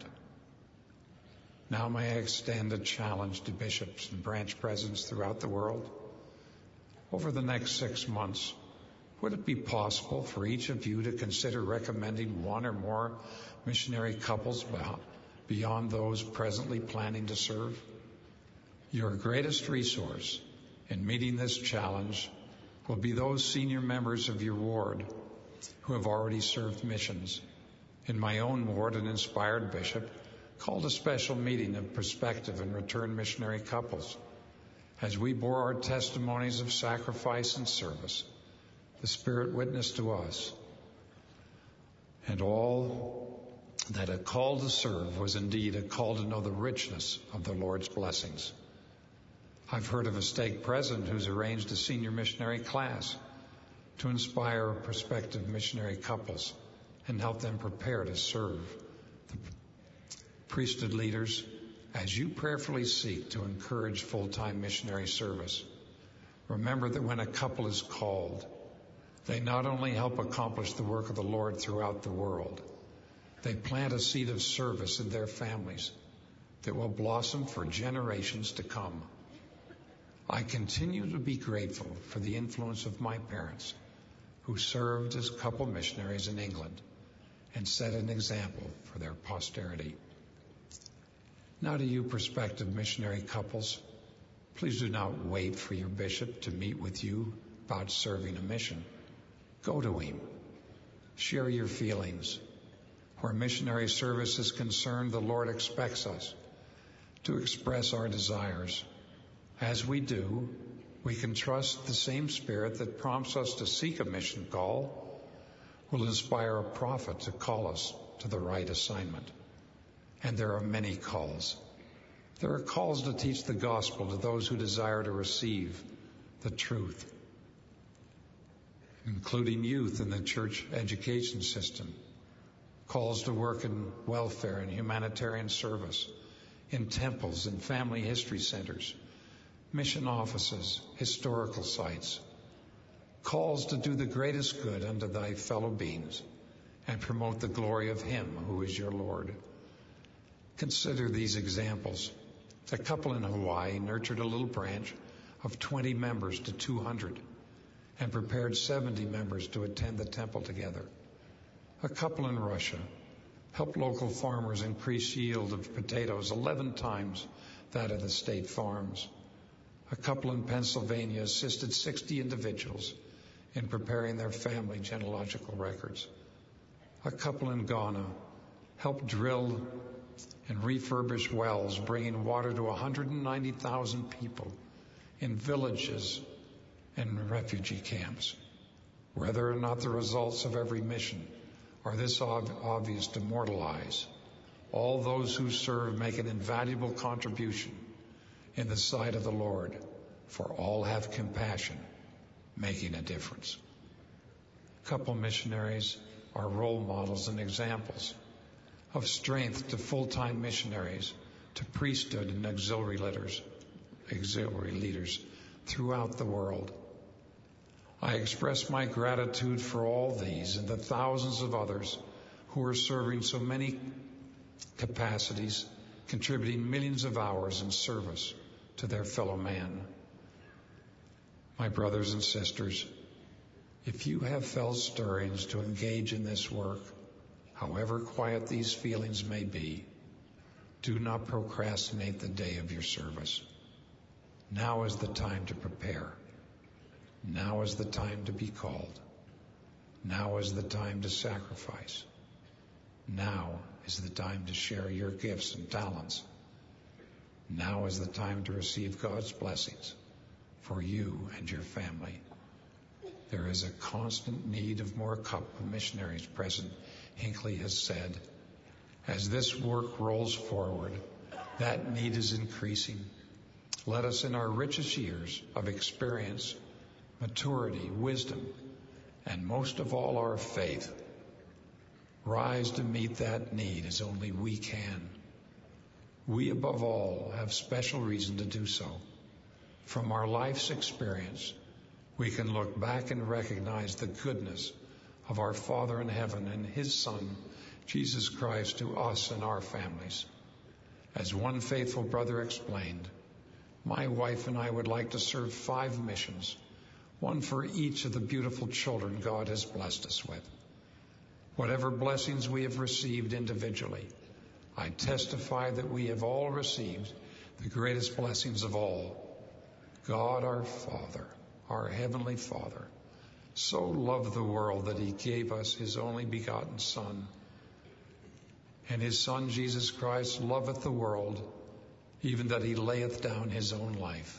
Now may I extend a challenge to bishops and branch presidents throughout the world. Over the next six months, would it be possible for each of you to consider recommending one or more missionary couples beyond those presently planning to serve? Your greatest resource in meeting this challenge will be those senior members of your ward who have already served missions. In my own ward, an inspired bishop called a special meeting of prospective and returned missionary couples. As we bore our testimonies of sacrifice and service, the Spirit witnessed to us, and all that a call to serve was indeed a call to know the richness of the Lord's blessings. I've heard of a stake president who's arranged a senior missionary class to inspire prospective missionary couples and help them prepare to serve. The priesthood leaders, as you prayerfully seek to encourage full-time missionary service, remember that when a couple is called, they not only help accomplish the work of the Lord throughout the world, they plant a seed of service in their families that will blossom for generations to come. I continue to be grateful for the influence of my parents, who served as couple missionaries in England and set an example for their posterity. Now to you prospective missionary couples, please do not wait for your bishop to meet with you about serving a mission. Go to him. Share your feelings. Where missionary service is concerned, the Lord expects us to express our desires. As we do, we can trust the same Spirit that prompts us to seek a mission call will inspire a prophet to call us to the right assignment. And there are many calls. There are calls to teach the gospel to those who desire to receive the truth, including youth in the church education system, calls to work in welfare and humanitarian service, in temples and family history centers, mission offices, historical sites, calls to do the greatest good unto thy fellow beings and promote the glory of him who is your Lord. Consider these examples. A couple in Hawaii nurtured a little branch of twenty members to two hundred and prepared seventy members to attend the temple together. A couple in Russia helped local farmers increase yield of potatoes eleven times that of the state farms. A couple in Pennsylvania assisted sixty individuals in preparing their family genealogical records. A couple in Ghana helped drill and refurbish wells, bringing water to one hundred ninety thousand people in villages and refugee camps. Whether or not the results of every mission are this ob- obvious to mortal eyes, all those who serve make an invaluable contribution in the sight of the Lord, for all have compassion, making a difference. Couple missionaries are role models and examples of strength to full-time missionaries, to priesthood and auxiliary leaders, auxiliary leaders throughout the world. I express my gratitude for all these and the thousands of others who are serving so many capacities, contributing millions of hours in service to their fellow man. My brothers and sisters, if you have felt stirrings to engage in this work, however quiet these feelings may be, do not procrastinate the day of your service. Now is the time to prepare. Now is the time to be called. Now is the time to sacrifice. Now is the time to share your gifts and talents Now is the time to receive God's blessings for you and your family. There is a constant need of more couple missionaries, President Hinckley has said. As this work rolls forward, that need is increasing. Let us, in our richest years of experience, maturity, wisdom, and most of all our faith, rise to meet that need as only we can. We, above all, have special reason to do so. From our life's experience, we can look back and recognize the goodness of our Father in heaven and His Son, Jesus Christ, to us and our families. As one faithful brother explained, my wife and I would like to serve five missions, one for each of the beautiful children God has blessed us with. Whatever blessings we have received individually, I testify that we have all received the greatest blessings of all. God our Father, our Heavenly Father, so loved the world that He gave us His only begotten Son. And His Son, Jesus Christ, loveth the world, even that He layeth down His own life.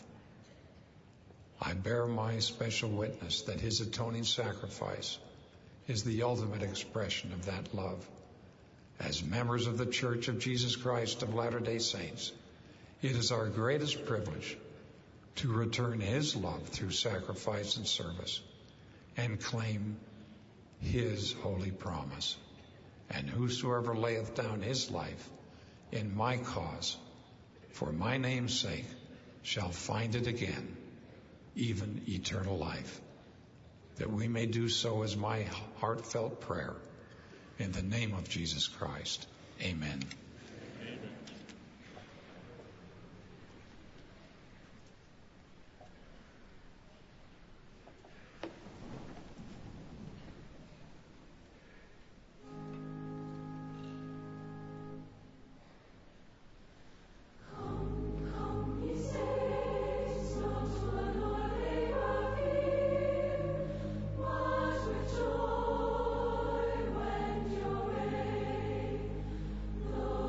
I bear my special witness that His atoning sacrifice is the ultimate expression of that love. As members of the Church of Jesus Christ of Latter-day Saints, it is our greatest privilege to return His love through sacrifice and service and claim His holy promise. And whosoever layeth down his life in my cause, for my name's sake, shall find it again, even eternal life. That we may do so is my heartfelt prayer. In the name of Jesus Christ, amen. Joy when your way, Lord.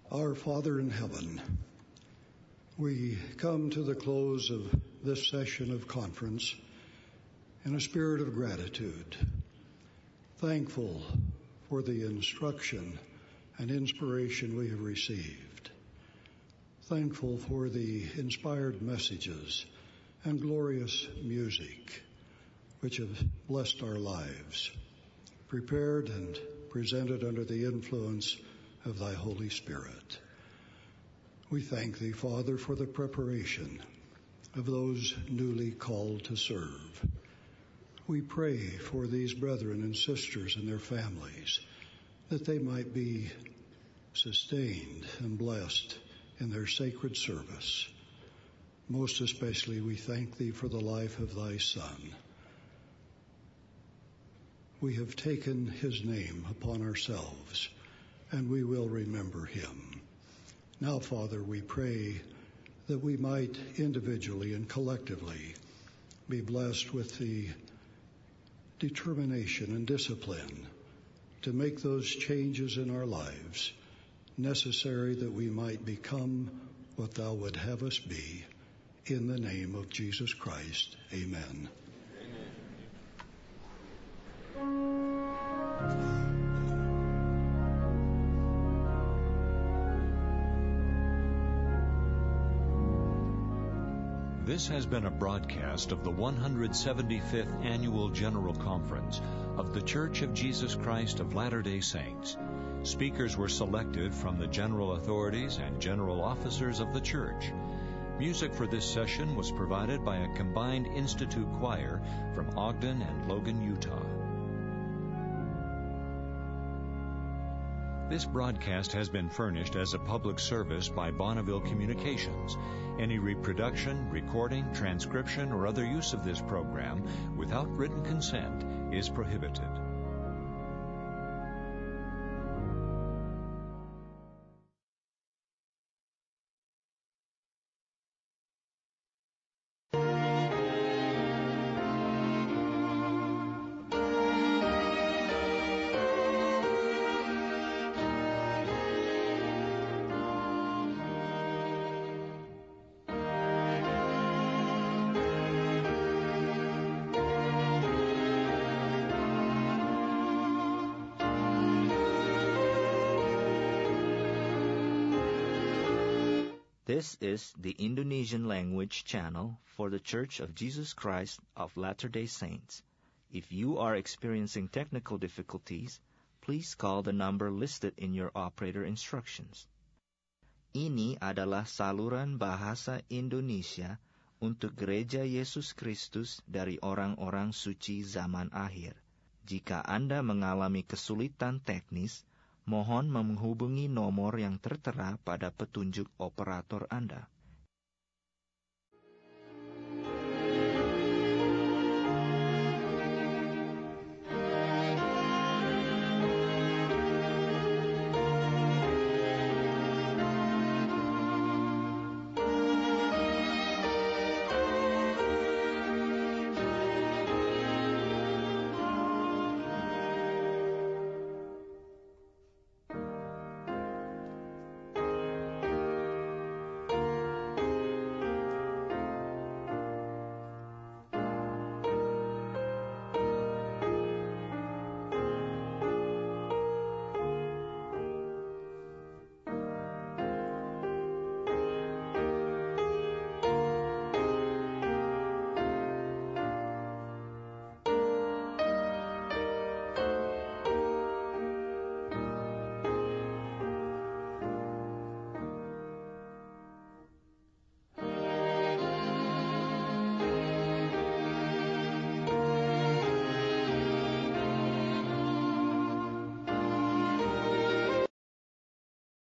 Our Father in heaven, we come to the close of this session of conference in a spirit of gratitude, thankful for the instruction and inspiration we have received, thankful for the inspired messages and glorious music which have blessed our lives, prepared and presented under the influence of thy Holy Spirit. We thank thee, Father, for the preparation of those newly called to serve. We pray for these brethren and sisters and their families, that they might be sustained and blessed in their sacred service. Most especially, we thank thee for the life of thy Son. We have taken his name upon ourselves, and we will remember him. Now, Father, we pray that we might individually and collectively be blessed with the determination and discipline to make those changes in our lives necessary that we might become what thou would have us be. In the name of Jesus Christ, amen. This has been a broadcast of the one hundred seventy-fifth Annual General Conference of The Church of Jesus Christ of Latter-day Saints. Speakers were selected from the general authorities and general officers of the church. Music for this session was provided by a combined Institute choir from Ogden and Logan, Utah. This broadcast has been furnished as a public service by Bonneville Communications. Any reproduction, recording, transcription, or other use of this program without written consent is prohibited. This is the Indonesian language channel for the Church of Jesus Christ of Latter-day Saints. If you are experiencing technical difficulties, please call the number listed in your operator instructions. Ini adalah saluran bahasa Indonesia untuk Gereja Yesus Kristus dari orang-orang suci zaman akhir. Jika Anda mengalami kesulitan teknis, mohon menghubungi nomor yang tertera pada petunjuk operator Anda.